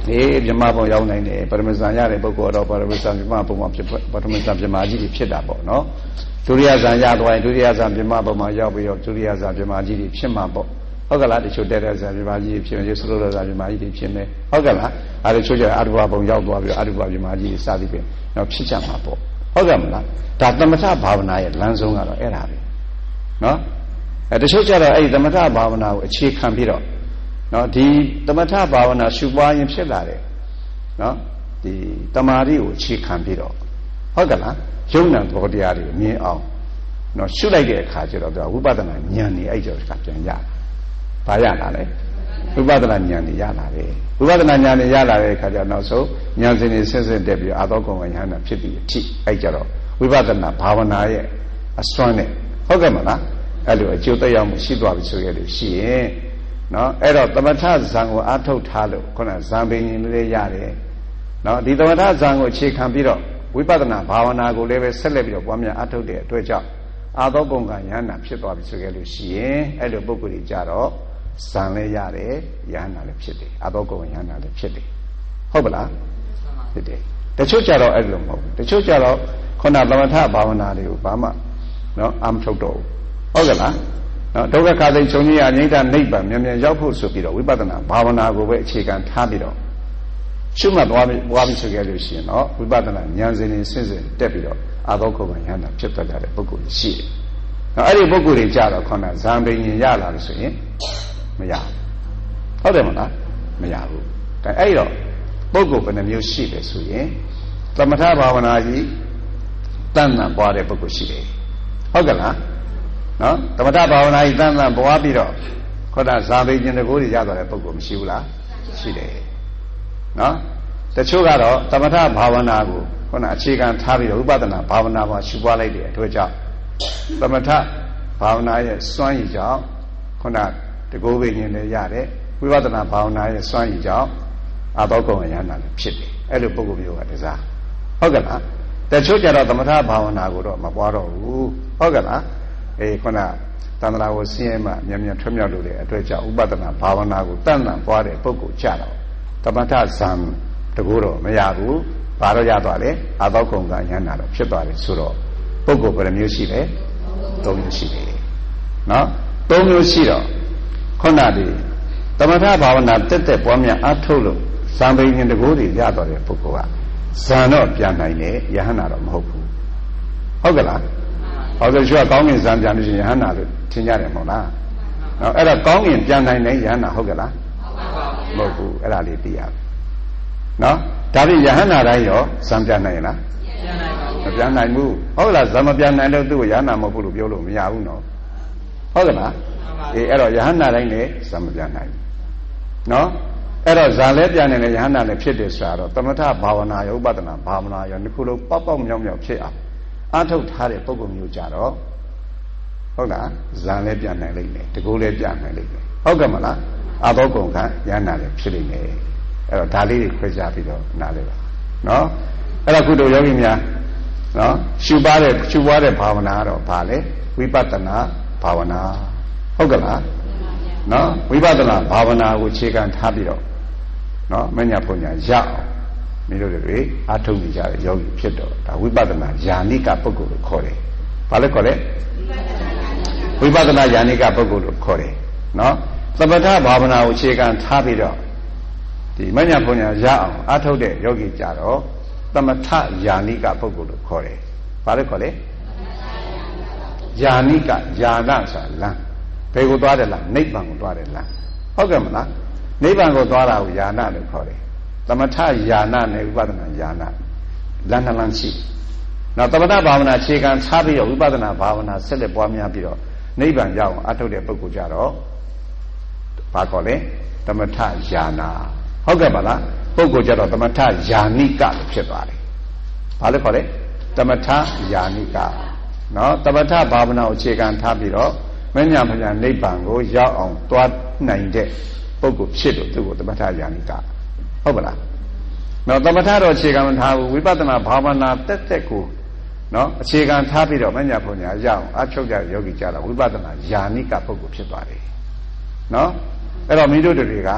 အေးမြမဘုံရောက်နိုင်တယ်ပရမဇန်ရတဲ့ပုဂ္ဂိုလ်တော့ပရမဇန်မြမဘုံမှာဖြစ်ပထမဇန်မြမကြီးဖြစ်တာပေါ့နော်ဒုတိယဇန်ရသွားရင်ဒုတိယဇန်မြမဘုံမှာရောက်ပြီးတော့ဒုတိယဇန်မြမကြီးဖြစ်မှာပေါ့ဟုတ်ကလားတချို့တဲ့တဲ့ဇန်မြမကြီးဖြစ်ရင်ဆိုလိုဇန်မြမကြီးဖြစ်မယ်ဟုတ်ကလားအဲဒါချို့ကျအရူပဘုံရောက်သွားပြီးတော့အရူပမြမကြီးစသည်ဖြင့်တော့ဖြစ်ကြမှာပေါ့ဟုတ်ကဲ့မလားဒါသမထဘာဝနာရဲ့လမ်းဆုံးကတော့အဲ့ဒါပဲနော်အဲတချို့ကျတော့အဲ့ဒီသမထဘာဝနာကိုအခြေခံပြီးတော့နော်ဒီသမထဘာဝနာရှုပွားရင်ဖြစ်လာတယ်နော်ဒီတမာရီကိုအခြေခံပြီးတော့ဟုတ်ကဲ့လားယုံနာဘောတရားတွေမြင်အောင်နော်ရှုလိုက်တဲ့အခါကျတော့သူကဝိပဿနာဉာဏ်นี่အဲ့ကြောကပြန်ရဘာရလာလဲဝိပဿနာဉာဏ်นี่ရလာတယ်ဝိပဿနာဉာဏ်นี่ရလာတဲ့အခါကျတော့နောက်ဆုံးဉာဏ်စဉ်တွေဆင့်ဆင့်တက်ပြီးအာသောကုံကဉာဏ်နဲ့ဖြစ်ပြီးအထိအဲ့ကြတော့ဝိပဿနာဘာဝနာရဲ့အစွမ်းနဲ့ဟုတ်ကဲ့မလားအဲ့လိုအကျိုးသက်ရောက်မှုရှိသွားပြီဆိုရလို့ရှိရင်နော်အဲ့တော့သမထဇံကိုအားထုတ်ထားလို့ခုနဇံပင်ရင်လေးရတယ်နော်ဒီသမထဇံကိုအခြေခံပြီးတော့ဝိပဿနာဘာဝနာကိုလည်းပဲဆက်လက်ပြီးတော့ပွားများအားထုတ်တဲ့အတွက်ကြောင့်အာသောကုံကဉာဏ်နဲ့ဖြစ်သွားပြီဆိုရလို့ရှိရင်အဲ့လိုပုဂ္ဂိုလ်ကြီးကြတော့ဇံလည်းရတယ်ယဟနာလည်းဖြစ်တယ်အာသောကုံယဟနာလည်းဖြစ်တယ်ဟုတ်ပလားဖြစ်တယ်တချို့ကြတော့အဲ့လိုမဟုတ်ဘူးတချို့ကြတော့ခုနသမထဘာဝနာတွေကိုဘာမှနော်အမထုတ်တော့ဘူးဟုတ်ကဲ့လားနော်ဒုက္ခခါသိချုပ်ကြီးအငြိမ့်တာနိဗ္ဗာန်မြန်မြန်ရောက်ဖို့ဆိုပြီးတော့ဝိပဿနာဘာဝနာကိုပဲအခြေခံထားပြီးတော့ရှုမှတ်သွားပြီးပွားပြီးဆိုကြလို့ရှိရင်တော့ဝိပဿနာဉာဏ်စဉ်တွေဆင့်ဆင့်တက်ပြီးတော့အာသောကုံကယဟနာဖြစ်သွားကြတဲ့ပုဂ္ဂိုလ်ရှိတယ်နော်အဲ့ဒီပုဂ္ဂိုလ်တွေကြတော့ခုနဇံပင်ရင်ရလာလို့ဆိုရင်မရဟုတ်တယ်မလားမရဘူးဒါအဲ့တော့ပုဂ္ဂိုလ်ဘယ်နှမျိုးရှိတယ်ဆိုရင်သမထဘာဝနာကြီးတန်တန်ပွားတဲ့ပုဂ္ဂိုလ်ရှိတယ်ဟုတ်ကဲ့လားနော်သမထဘာဝနာကြီးတန်တန်ပွားပြီးတော့ခေါတာဇာပေခြင်းတကိုးတွေရသွားတဲ့ပုဂ္ဂိုလ်မရှိဘူးလားရှိတယ်နော်တချို့ကတော့သမထဘာဝနာကိုခုနအခြေခံထားပြီးတော့ဥပဒနာဘာဝနာမှာရှုပွားလိုက်တဲ့အထွေကြောင့်သမထဘာဝနာရဲ့စွမ်းရည်ကြောင့်ခုနတကိုးပေခြင်းတွေရတယ်ဝိပဿနာဘာဝနာရဲ့စွမ်းရည်ကြောင့်အာသောကုံယဟနာလည်းဖြစ်တယ်အဲ့လိုပုဂ္ဂိုလ်မျိုးကတစားဟုတ်ကဲ့လားတချို့ကြတော့သမထဘာဝနာကိုတော့မပွားတော့ဘူးဟုတ်ကဲ့လားအေးခုနသန္တရာကိုဆင်းရဲမှမြန်မြန်ထွတ်မြောက်လို့တဲ့အတွက်ကြောင့်ဥပဒနာဘာဝနာကိုတန်တန်ပွားတဲ့ပုဂ္ဂိုလ်ကြတော့သမထဇံတကူတော့မရဘူးဘာတော့ရသွားလဲအာသောကုံကယဟနာတော့ဖြစ်သွားတယ်ဆိုတော့ပုဂ္ဂိုလ်ဘယ်မျိုးရှိလဲသုံးမျိုးရှိတယ်နော်သုံးမျိုးရှိတော့ခုနဒီသမထဘာဝနာတက်တက်ပွားများအားထုတ်လို့ဇံပင်ရှင်တကူတွေရသွားတဲ့ပုဂ္ဂိုလ်ကဇံတော့ပြန်နိုင်တယ်ယဟနာတော့မဟုတ်ဘူးဟုတ်ကဲ့လားဟောဆိုကျွတ်ကောင်းကင်ဇံပြန်လို့ရှိရင်ယဟနာလို့ထင်ကြတယ်မဟုတ်လားနော်အဲ့တော့ကောင်းကင်ပြန်နိုင်တယ်ယဟနာဟုတ်ကဲ့လားမဟုတ်ဘူးအဲ့ဒါလေးသိရမယ်နော်ဒါဖြင့်ယဟနာတိုင်းရောဇံပြန်နိုင်လားမပြန်နိုင်ဘူးဟုတ်လားဇံမပြန်နိုင်လို့သူ့ကိုယဟနာမဟုတ်ဘူးလို့ပြောလို့မရဘူးနော်ဟုတ်ကဲ့လားအေးအဲ့တော့ယဟနာတိုင်းလည်းဇံမပြန်နိုင်ဘူးနော်အဲ့တော့ဇာလဲပြန်နေတဲ့ယဟနာလည်းဖြစ်တယ်ဆိုတော့သမထဘာဝနာရောဥပဒနာဘာဝနာရောဒီခုလိုပေါက်ပေါက်မြောက်မြောက်ဖြစ်အောင်အထုတ်ထားတဲ့ပုဂ္ဂိုလ်မျိုးကြတော့ဟုတ်လားဇာလဲပြန်နိုင်လိမ့်မယ်တကူလဲပြန်နိုင်လိမ့်မယ်ဟုတ်ကဲ့မလားအာသောကုံကယဟနာလည်းဖြစ်လိမ့်မယ်အဲ့တော့ဒါလေးတွေခွဲခြားပြီးတော့နားလဲပါနော်အဲ့တော့ခုတို့ယောဂီများနော်ရှုပါတဲ့ရှုပွားတဲ့ဘာဝနာကတော့ဘာလဲဝိပဿနာဘာဝနာဟုတ်ကဲ့လားနော်ဝိပဿနာဘာဝနာကိုခြေခံထားပြီးတော့နော်မညာပုံညာရအောင်မင်းတို့တွေအားထုတ်နေကြတဲ့ယောဂီဖြစ်တော့ဒါဝိပဿနာယာနိကပုဂ္ဂိုလ်လို့ခေါ်တယ်။ဘာလဲခေါ်လဲဝိပဿနာယာနိကပုဂ္ဂိုလ်လို့ခေါ်တယ်နော်သမထဘာဝနာကိုခြေခံထားပြီးတော့ဒီမညာပုံညာရအောင်အားထုတ်တဲ့ယောဂီကြတော့သမထယာနိကပုဂ္ဂိုလ်လို့ခေါ်တယ်။ဘာလဲခေါ်လဲယာနိကယာနဆိုတာလမ်းဘယ်ကိုသွားတယ်လားနိဗ္ဗာန်ကိုသွားတယ်လားဟုတ်ကဲ့မလားနိဗ္ဗာန်ကိုသွားတာကိုယာနလို့ခေါ်တယ်သမထယာနနဲ့ဝိပဿနာယာနလမ်းနှလမ်းရှိနောက်သမထဘာဝနာခြေခံချပြီးတော့ဝိပဿနာဘာဝနာဆက်လက်ပွားများပြီးတော့နိဗ္ဗာန်ရောက်အောင်အထုတ်တဲ့ပုဂ္ဂိုလ်ကြတော့ဘာခေါ်လဲသမထယာနာဟုတ်ကဲ့ပါလားပုဂ္ဂိုလ်ကြတော့သမထယာနိကလို့ဖြစ်သွားတယ်ဘာလို့ခေါ်လဲသမထယာနိကနော်သမထဘာဝနာကိုခြေခံထားပြီးတော့မညာဖညာနိဗ္ဗာန်ကိုရောက်အောင်သွားနိုင်တဲ့ပုဂ္ဂိုလ်ဖြစ်လို့သူ့ကိုသမထယာနိကဟုတ်ပါလားနော်သမထတော့အခြေခံမထားဘူးဝိပဿနာဘာဝနာတက်တက်ကိုနော်အခြေခံထားပြီးတော့မညာဖညာရောက်အောင်အချုပ်ကြယောဂီကြတော့ဝိပဿနာယာနိကပုဂ္ဂိုလ်ဖြစ်သွားတယ်နော်အဲ့တော့မိတို့တွေက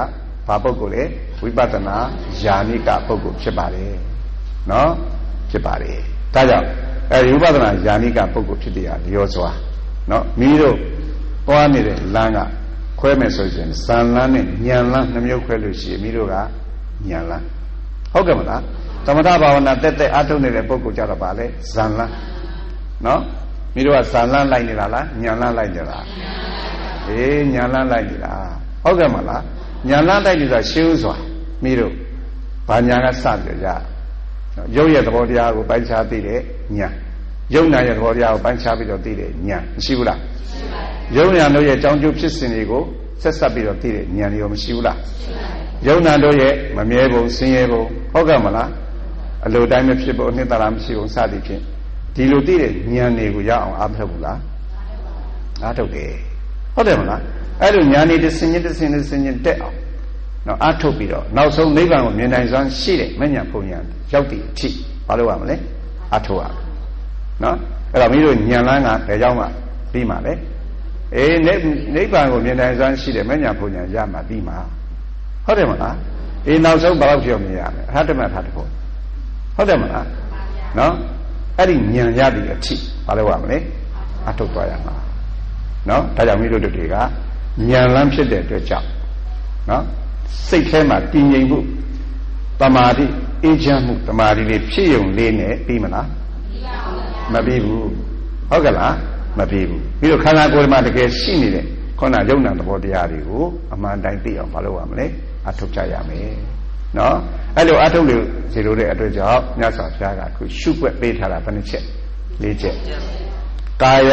ဘာပုဂ္ဂိုလ်လဲဝိပဿနာယာနိကပုဂ္ဂိုလ်ဖြစ်ပါတယ်နော်ဖြစ်ပါတယ်ဒါကြောင့်အဲဒီဝိပဿနာယာနိကပုဂ္ဂိုလ်ဖြစ်တဲ့ဟာလျောစွာနော်မိတို့သွားနေတဲ့လမ်းကခွဲမယ်ဆိုရင်ဇန်လန်းနဲ့ညံလန်းနှမျိုးခွဲလို့ရှိရင်မိတို့ကညံလန်းဟုတ်ကဲ့မလားသမထဘာဝနာတက်တက်အထုတ်နေတဲ့ပုဂ္ဂိုလ်ကြတော့ဗာလဲဇန်လန်းနော်မိတို့ကဇန်လန်းလိုက်နေတာလားညံလန်းလိုက်နေတာအေးညံလန်းလိုက်နေတာဟုတ်ကဲ့မလားညံလန်းတိုက်နေတာရှင်းဥစွာမိတို့ဘာညာကစကြကြရုပ်ရဲ့သဘောတရားကိုပိုင်းခြားသိတဲ့ညာရုပ်နာရဲ့သဘောတရားကိုပိုင်းခြားပြီးတော့သိတဲ့ညာမရှိဘူးလားရုပ်နာတို့ရဲ့ကြောင်းကျိုးဖြစ်စဉ်တွေကိုဆက်ဆက်ပြီးတော့သိတဲ့ဉာဏ်ရောမရှိဘူးလားရုပ်နာတို့ရဲ့မမြဲပုံဆင်းရဲပုံဟုတ်ကဲ့မလားအလိုတိုင်းမဖြစ်ဖို့အနှစ်သာရမရှိဘူးစသည်ဖြင့်ဒီလိုသိတဲ့ဉာဏ်တွေကိုရအောင်အားထုတ်ဘူးလားအားထုတ်တယ်ဟုတ်တယ်မလားအဲ့လိုဉာဏ်တွေတစ်စင်ချင်းတစ်စင်တစ်စင်ချင်းတက်အောင်နော်အားထုတ်ပြီးတော့နောက်ဆုံးနိဗ္ဗာန်ကိုမြင်နိုင်စွမ်းရှိတဲ့မဉဏ်ပုံဉာဏ်ရောက်သည့်အထိဘာလို့ရမလဲအားထုတ်ရမယ်နော်အဲ့တော့မင်းတို့ဉာဏ်လန်းကဘယ်ကြောင့်မှပြီးမှလဲအေးနိဗ္ဗာန်ကိုမြင်နိုင်စွမ်းရှိတဲ့မဉဏ်ပုံဉာဏ်ရမှပြီးမှဟုတ်တယ်မလားအေးနောက်ဆုံးဘာလို့ပြောမြင်ရမလဲအရဟတမထာတဖို့ဟုတ်တယ်မလားနော်အဲ့ဒီဉာဏ်ရသည့်အထိဘာလို့ရမလဲအားထုတ်သွားရမှာနော်ဒါကြောင့်မင်းတို့တွေကဉာဏ်လန်းဖြစ်တဲ့အတွက်ကြောင့်နော်စိတ်ထဲမှာတည်ငြိမ်မှုတမာတိအေးချမ်းမှုတမာတိလေးဖြစ်ုံလေးနဲ့ပြီးမလားမပြီးဘူးဟုတ်ကဲ့လားမပြီးဘူးပြီးတော့ခန္ဓာကိုယ်မှာတကယ်ရှိနေတဲ့ခေါဏယုံနာသဘောတရားတွေကိုအမှန်တိုင်းသိအောင်မလုပ်ရမလဲအထုတ်ကြရမယ်နော်အဲ့လိုအထုတ်လို့စီလို့တဲ့အတွက်ကြောင့်မြတ်စွာဘုရားကအခုရှုွက်ပေးထားတာဘယ်နှချက်လေးချက်ကာယ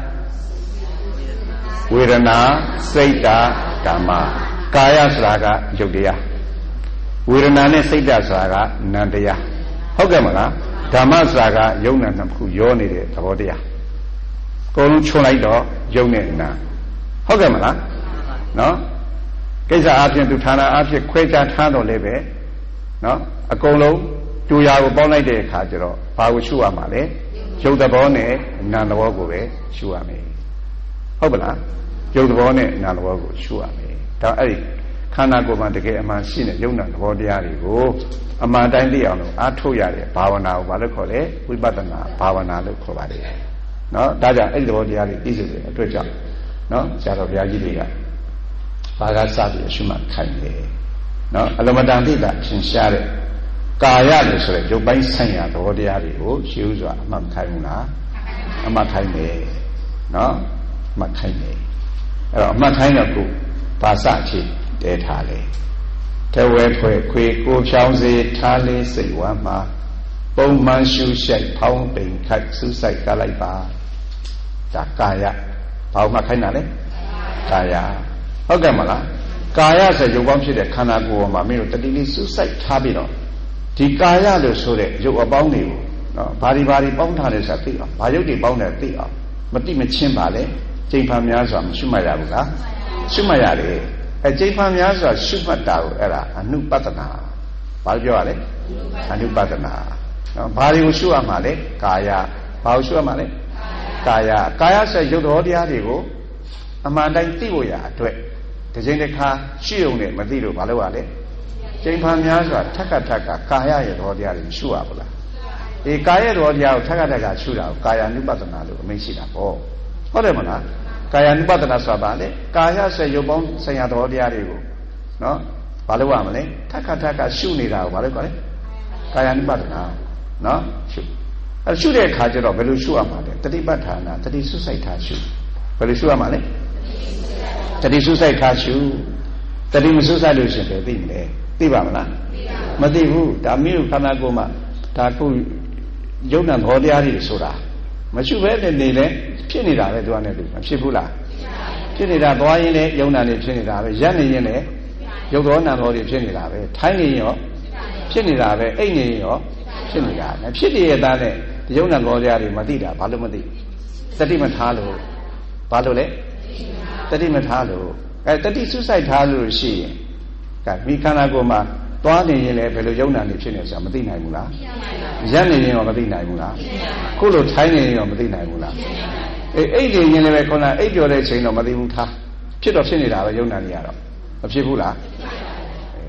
ဝေဒနာစိတ်ဓာတ်ဓမ္မကာယဆိုတာကယုတ်တရားဝေဒနာနဲ့စိတ်ဓာတ်ဆိုတာကနံတရားဟုတ်ကဲ့မလားဓမ္မဆိုတာကယုံနာနှစ်ခုရောနေတဲ့သဘောတရားအကုန်လုံးခြုံလိုက်တော့ယုံနဲ့နာဟုတ်ကဲ့မလားနော်ကိစ္စအပြင်သူဌာနအဖြစ်ခွဲခြားထားတော့လည်းပဲနော်အကုန်လုံးတူရာကိုပေါင်းလိုက်တဲ့အခါကျတော့ဘာကိုရှုရမှာလဲယုတ်သဘောနဲ့နာသဘောကိုပဲရှုရမယ်ဟုတ်ပလားယုတ်သဘောနဲ့နာသဘောကိုရှုရမယ်ဒါအဲ့ဒီခန္ဓာကိုယ်မှာတကယ်အမှန်ရှိတဲ့ယုံနာသဘောတရားတွေကိုအမှန်တိုင်းသိအောင်လို့အားထုတ်ရတဲ့ဘာဝနာကိုဘာလို့ခေါ်လဲဝိပဿနာဘာဝနာလို့ခေါ်ပါတယ်နော်ဒါကြောင့်အဲ့ဒီသဘောတရားတွေပြည့်စုံတဲ့အတွက်ကြောင့်နော်ဆရာတော်ဘုရားကြီးတွေကဘာကစပြီးရှုမှတ်ခိုင်းတယ်နော်အလမတန်သိတာသင်ရှားတဲ့ကာယလို့ဆိုတဲ့ရုပ်ပိုင်းဆိုင်ရာသဘောတရားတွေကိုရှင်းဥစွာအမှတ်ခိုင်းဘူးလားအမှတ်ခိုင်းတယ်နော်အမှတ်ခိုင်းတယ်အဲ့တော့အမှတ်ခိုင်းတော့ကိုဘာစချေတဲထားလေတဝဲဖွဲခွေကိုဖြောင်းစေထားလေးစိတ်ဝမ်းမှာပုံမှန်ရှုရှိုက်ဖောင်းပိန်ခိုက်စူးစိုက်ကလိုက်ပါဒါကာယဘာမှခိုင်းတာလဲကာယဟုတ်ကဲ့မလားကာယဆိုရုပ်ပေါင်းဖြစ်တဲ့ခန္ဓာကိုယ်မှာမင်းတို့တတိလေးစူးစိုက်ထားပြီးတော့ဒီကာယလို့ဆိုတဲ့ရုပ်အပေါင်းတွေကိုနော်ဘာဒီဘာဒီပေါင်းထားတယ်ဆိုတာသိအောင်ဘာရုပ်တွေပေါင်းတယ်သိအောင်မတိမချင်းပါလေချိန်ဖန်များစွာမရှုမှတ်ရဘူးလားရှုမှတ်ရတယ်အဲချိန်ဖန်များစွာရှုမှတ်တာကိုအဲ့ဒါအနုပဒနာဘာပြောရလဲအနုပဒနာနော်ဘာတွေကိုရှုရမှာလဲကာယဘာကိုရှုရမှာလဲကာယကာယဆိုရုပ်တော်တရားတွေကိုအမှန်တိုင်းသိဖို့ရအတွက်ဒီချိန်တစ်ခါရှုုံနဲ့မသိလို့ဘာလို့ရလဲချိန်ဖန်များစွာထက်ကထက်ကကာယရဲ့တော်တရားတွေရှုရပါလားဒီကာယတော်တရားကိုထက်ကထက်ကရှုတာကိုကာယ ानु ပဒနာလို့အမိန့်ရှိတာပေါ့ဟုတ်တယ်မလားကာယ ानु ပဒနာဆိုတာဘာလဲကာယဆိုရုပ်ပေါင်းဆိုင်ရာတော်တရားတွေကိုနော်ဘာလို့ရမလဲထက်ကထက်ကရှုနေတာကိုဘာလို့ခေါ်လဲကာယ ानु ပဒနာနော်ရှုအဲရှုတဲ့အခါကျတော့ဘယ်လိုရှုရမှာလဲတတိပဋ္ဌာနာတတိစုစိုက်ထားရှုဘယ်လိုရှုရမှာလဲတတိစုစိုက်ထားရှုတတိမစုစိုက်လို့ရှင်ပဲသိမလဲသိပါမလားမသိဘူးဒါမျိုးခန္ဓာကိုယ်မှာဒါကိုယုံနာသဘောတရားတွေဆိုတာမရှုဘဲနဲ့နေလဲဖြစ်နေတာပဲသူကလည်းမဖြစ်ဘူးလားဖြစ်နေတာသွားရင်လည်းယုံနာတွေဖြစ်နေတာပဲရပ်နေရင်လည်းယုတ်သောနာတော်တွေဖြစ်နေတာပဲထိုင်းနေရင်ရောဖြစ်နေတာပဲအိတ်နေရင်ရောဖြစ်နေတာပဲဖြစ်နေရတဲ့နဲ့ယုံနာသဘောတရားတွေမသိတာဘာလို့မသိတတိမထားလို့ဘာလို့လဲတတိမထားလို့အဲတတိစုစိုက်ထားလို့ရှိရင်ကဲမိခန္ဓာကိုယ်မှာသွားနေရင်လည်းဘယ်လိုယုံနာနေဖြစ်နေဆိုတာမသိနိုင်ဘူးလားရပ်နေရင်ရောမသိနိုင်ဘူးလားခုလိုထိုင်းနေရင်ရောမသိနိုင်ဘူးလားအေးအိတ်နေရင်လည်းပဲခုနအိတ်ပြောတဲ့ချိန်တော့မသိဘူးထားဖြစ်တော့ဖြစ်နေတာပဲယုံနာနေရတော့မဖြစ်ဘူးလား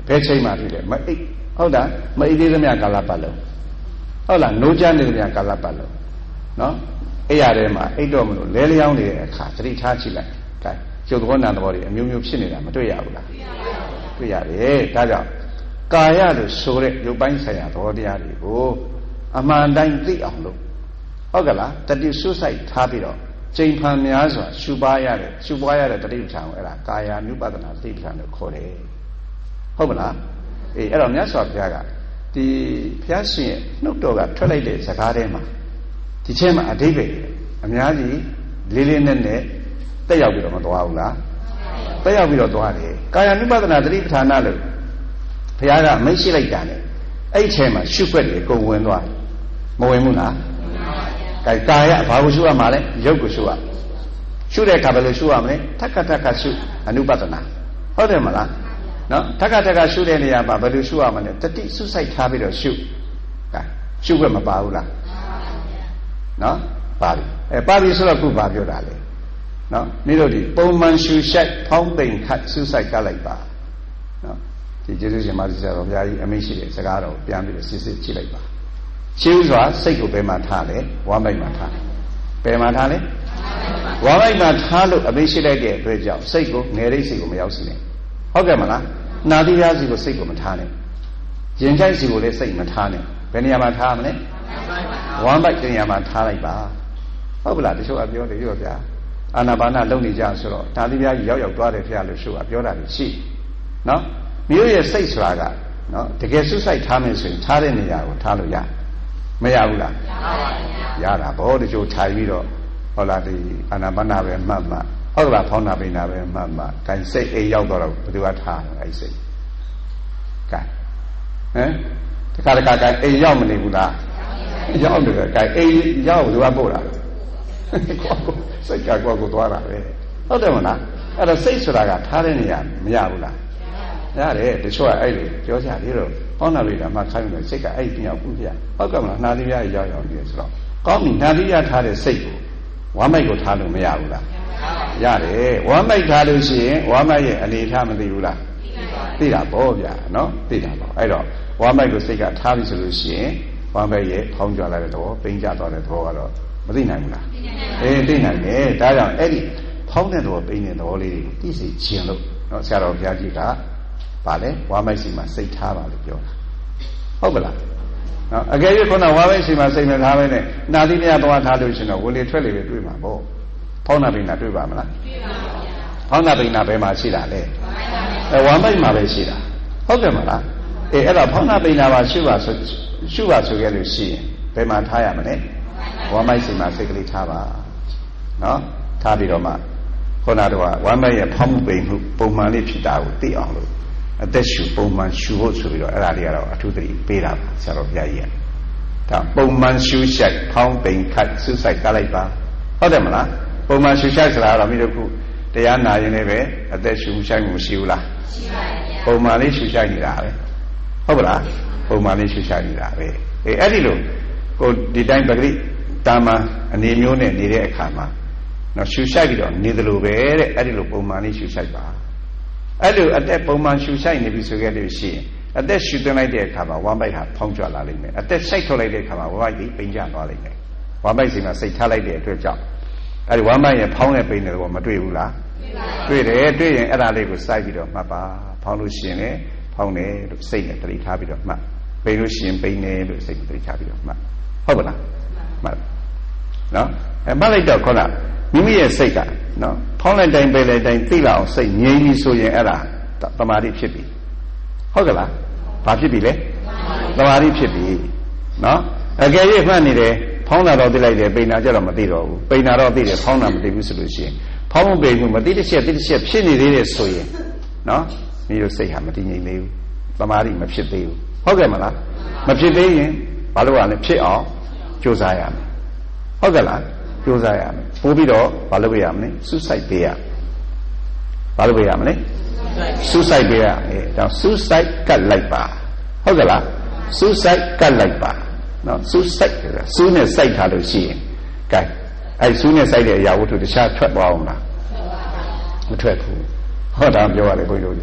ဘယ်ချိန်မှဖြစ်တယ်မအိတ်ဟုတ်တာမအိတ်သေးသမျှကာလပတ်လုံးဟုတ်လားနိုးချနေသမျှကာလပတ်လုံးနော်အဲ့ရထဲမှာအိတ်တော့မလို့လဲလျောင်းနေတဲ့အခါသတိထားကြည့်လိုက်ဒါကျုပ်သဘောနာသဘောတွေအမျိုးမျိုးဖြစ်နေတာမတွေ့ရဘူးလားတွေ့ရတယ်ဒါကြောင့်ကာယလို့ဆိုတဲ့ရုပ်ပိုင်းဆိုင်ရာသဘောတရားတွေကိုအမှန်တိုင်းသိအောင်လို့ဟုတ်ကလားတတိစွတ်ဆိုင်ထားပြီးတော့ကျိန်ဖန်များစွာရှုပါရတဲ့ရှုပွားရတဲ့တတိပဋ္ဌာန်ကိုအဲ့ဒါကာယ ानु ပဒနာတတိပဋ္ဌာန်လို့ခေါ်တယ်ဟုတ်မလားအေးအဲ့တော့မြတ်စွာဘုရားကဒီဘုရားရှင်ရဲ့နှုတ်တော်ကထွက်လိုက်တဲ့စကားထဲမှာဒီချက်မှာအဓိပ္ပာယ်အများကြီးလေးလေးနက်နက်တက်ရောက်ပြီးတော့မသွားဘူးလားတက်ရောက်ပြီးတော့သွားတယ်ကာယ ानु ပဒနာတတိပဋ္ဌာန်လို့ဘုရားကမိတ်ရှိလိုက်တာနဲ့အဲ့ထဲမှာရှုွက်တွေကုန်ဝင်သွားမဝင်ဘူးလားကဲကာယဘာကိုရှုရမှာလဲရုပ်ကိုရှုရရှုတဲ့အခါဘယ်လိုရှုရမလဲထက္ကထက္ကရှုအနုပဒနာဟုတ်တယ်မလားနော်ထက္ကထက္ကရှုတဲ့နေရာမှာဘယ်လိုရှုရမလဲတတိစွတ်ဆိုင်ထားပြီးတော့ရှုကဲရှုွက်မပါဘူးလားနော်ပါပြီအဲပါပြီဆိုတော့ခုဘာပြောတာလဲနော်မိတို့ဒီပုံမှန်ရှုရှိုက်ဖောင်းပိန်ခတ်စွတ်ဆိုင်ကလိုက်ပါနော်ဒီကျေးဇူးရှင်မဆီဆရာတော်ဘုရားကြီးအမိန့်ရှိတဲ့စကားတော်ပြန်ပြီးစစ်စစ်ကြည့်လိုက်ပါရှင်းစွာစိတ်ကိုဘယ်မှာထားလဲဝမ်းမိုက်မှာထားတယ်ဘယ်မှာထားလဲဝမ်းမိုက်မှာထားလို့အမိန့်ရှိလိုက်တဲ့အတွက်ကြောင့်စိတ်ကိုငယ်ရိတ်စိတ်ကိုမရောက်စေနဲ့ဟုတ်ကဲ့မလားနာသီးရားစီကိုစိတ်ကိုမထားနဲ့ရင်ကြိုက်စီကိုလည်းစိတ်မထားနဲ့ဘယ်နေရာမှာထားမလဲဝမ်းမိုက်နေရာမှာထားလိုက်ပါဟုတ်ပလားတချို့ကပြောတယ်ပြောဗျာအာနာပါနလုံနေကြဆိုတော့နာသီးရားကြီးရောက်ရောက်သွားတယ်ဖျားလို့ရှို့ကပြောတာရှိနော်မြို့ရဲ့စိတ်ဆိုတာကနော်တကယ်စွတ်ဆိုင်ထားမယ်ဆိုရင်ထားတဲ့နေရာကိုထားလို့ရမရဘူးလားရတာဗောတချို့ခြာပြီးတော့ဟုတ်လားဒီအာနာပါနပဲမှတ်မှတ်ဟုတ်လားဖောင်းနာပိနာပဲမှတ်မှတ်ဂိုင်းစိတ်အိမ်ရောက်တော့ဘယ်သူကထားအဲ့စိတ်ဂိုင်းဟမ်တခါတခါဂိုင်းအိမ်ရောက်မနေဘူးလားရောက်တယ်ဂိုင်းအိမ်ရောက်ဘယ်သူကပို့တာကိုကိုစိတ်ကကိုကိုသွားတာပဲဟုတ်တယ်မလားအဲ့တော့စိတ်ဆိုတာကထားတဲ့နေရာမရဘူးလားရတယ်တချို့ကအဲ့လိုပြောကြတယ်တော့ဟောနာပိနာမှခိုင်းလို့စိတ်ကအဲ့ဒီမြောက်ဘူးပြဟုတ်ကဲ့မလားနှာသီးပြရောက်ရောက်နေဆိုတော့ကောင်းပြီနှာသီးပြထားတဲ့စိတ်ကိုဝမ်းမိုက်ကိုထားလို့မရဘူးလားရတယ်ဝမ်းမိုက်ထားလို့ရှိရင်ဝမ်းမိုက်ရဲ့အနေထားမသိဘူးလားသိတာပေါ့ဗျာနော်သိတာပေါ့အဲ့တော့ဝမ်းမိုက်ကိုစိတ်ကထားပြီဆိုလို့ရှိရင်ဝမ်းမိုက်ရဲ့ဖောင်းကြလာတဲ့သဘောပိန်ကြသွားတဲ့သဘောကတော့မသိနိုင်ဘူးလားအေးသိနိုင်တယ်ဒါကြောင့်အဲ့ဒီဖောင်းတဲ့သဘောပိန်တဲ့သဘောလေးကိုသိစေခြင်းလို့နော်ဆရာတော်ဘုရားကြီးကဗာလဲဝါမိုက်စီမှာစိတ်ထားပါလို့ပြောတာဟုတ်ပလားနော်အကယ်၍ခုနဝါမိုက်စီမှာစိတ်မထားဘဲနဲ့နာသီးများသွားထားလို့ရှင်တော့ဝင်လေထွက်လေပဲတွေ့မှာပေါ့ဖောင်းနာပိန်နာတွေ့ပါမလားတွေ့ပါပါဗျာဖောင်းနာပိန်နာဘယ်မှာရှိတာလဲအဲဝါမိုက်မှာပဲရှိတာဟုတ်တယ်မလားအေးအဲ့တော့ဖောင်းနာပိန်နာပါရှုပါဆိုရှုပါဆိုခဲ့လို့ရှိရင်ဘယ်မှာထားရမလဲဝါမိုက်စီမှာစိတ်ကလေးထားပါနော်ထားပြီးတော့မှခုနတော့ဝါမိုက်ရဲ့ဖောင်းမှုပိန်မှုပုံမှန်လေးဖြစ်တာကိုသိအောင်လို့အသက်ရှူပုံမှန်ရှူဖို့ဆိုပြီးတော့အဲ့ဒါတွေကတော့အထူးသတိပေးတာပါဆရာတော်ဘုရားကြီးကဒါပုံမှန်ရှူရှိုက်ဖောင်းပိန်ခတ်စွတ်ဆိုင်ကလိုက်ပါဟုတ်တယ်မလားပုံမှန်ရှူရှိုက်ဆိုတာတော့မိတို့ခုတရားနာရင်လည်းပဲအသက်ရှူရှိုက်မှုမရှိဘူးလားရှိပါဗျာပုံမှန်လေးရှူရှိုက်နေတာပဲဟုတ်ပါလားပုံမှန်လေးရှူရှိုက်နေတာပဲအေးအဲ့ဒီလိုကိုဒီတိုင်းပဂရိတာမန်အနေမျိုးနဲ့နေတဲ့အခါမှာနော်ရှူရှိုက်ပြီးတော့နေသလိုပဲတဲ့အဲ့ဒီလိုပုံမှန်လေးရှူရှိုက်ပါအဲ့လိုအသက်ပုံမှန်ရှူရှိုက်နေပြီဆိုခဲ့လို့ရှိရင်အသက်ရှူသွင်းလိုက်တဲ့အခါမှာဝမ်းပိုက်ဟာဖောင်းကြွလာလိမ့်မယ်အသက်ရှိုက်ထုတ်လိုက်တဲ့အခါမှာဝမ်းပိုက်ကြီးပိန်ကျသွားလိမ့်မယ်ဝမ်းပိုက်စီမှာစိတ်ထားလိုက်တဲ့အတွက်ကြောင့်အဲ့ဒီဝမ်းပိုက်ရဲ့ဖောင်းတဲ့ပိန်တဲ့ဘောမတွေ့ဘူးလားတွေ့တယ်တွေ့ရင်အဲ့ဒါလေးကိုစိုက်ပြီးတော့မှတ်ပါဖောင်းလို့ရှိရင်လည်းဖောင်းတယ်လို့စိတ်နဲ့တတိထားပြီးတော့မှတ်ပိန်လို့ရှိရင်ပိန်တယ်လို့စိတ်နဲ့တတိထားပြီးတော့မှတ်ဟုတ်ပါလားမှတ်နော်အဲမှတ်လိုက်တော့ခေါင်းကမိမိရဲ့စိတ်ကနော်ဖောင်းလိုက်တိုင်းပိန်လိုက်တိုင်းသိလာအောင်စိတ်ငြိမ်းပြီးဆိုရင်အဲ့ဒါတမာတိဖြစ်ပြီဟုတ်ကလားဘာဖြစ်ပြီလဲတမာတိဖြစ်ပြီနော်အကယ်၍မှတ်နေတယ်ဖောင်းတာတော့သိလိုက်တယ်ပိန်တာကြတော့မသိတော့ဘူးပိန်တာတော့သိတယ်ဖောင်းတာမသိဘူးဆိုလို့ရှိရင်ဖောင်းမှုပိန်မှုမသိတစ်ချက်သိတစ်ချက်ဖြစ်နေသေးတယ်ဆိုရင်နော်မိတို့စိတ်ဟာမတည်ငြိမ်သေးဘူးတမာတိမဖြစ်သေးဘူးဟုတ်ကဲ့မလားမဖြစ်သေးရင်ဘာလို့ ရလဲဖြစ်အောင်ကြိုးစားရမယ်ဟုတ်ကဲ့လားကြိုးစားရမယ်ပို့ပြီးတော့ဘာလုပ်ရမလဲစူးစိုက်ပေးရဘာလုပ်ပေးရမလဲစူးစိုက်ပေးရအဲဒါစူးစိုက်ကတ်လိုက်ပါဟုတ်ကဲ့လားစူးစိုက်ကတ်လိုက်ပါနော်စူးစိုက်စူးနဲ့စိုက်ထားလို့ရှိရင်ကဲအဲစူးနဲ့စိုက်တဲ့အရာဝတ္ထုတခြားထွက်သွားအောင်လားမထွက်ဘူးဟောတာပြောရတယ်ဘုန်းကြီးတို့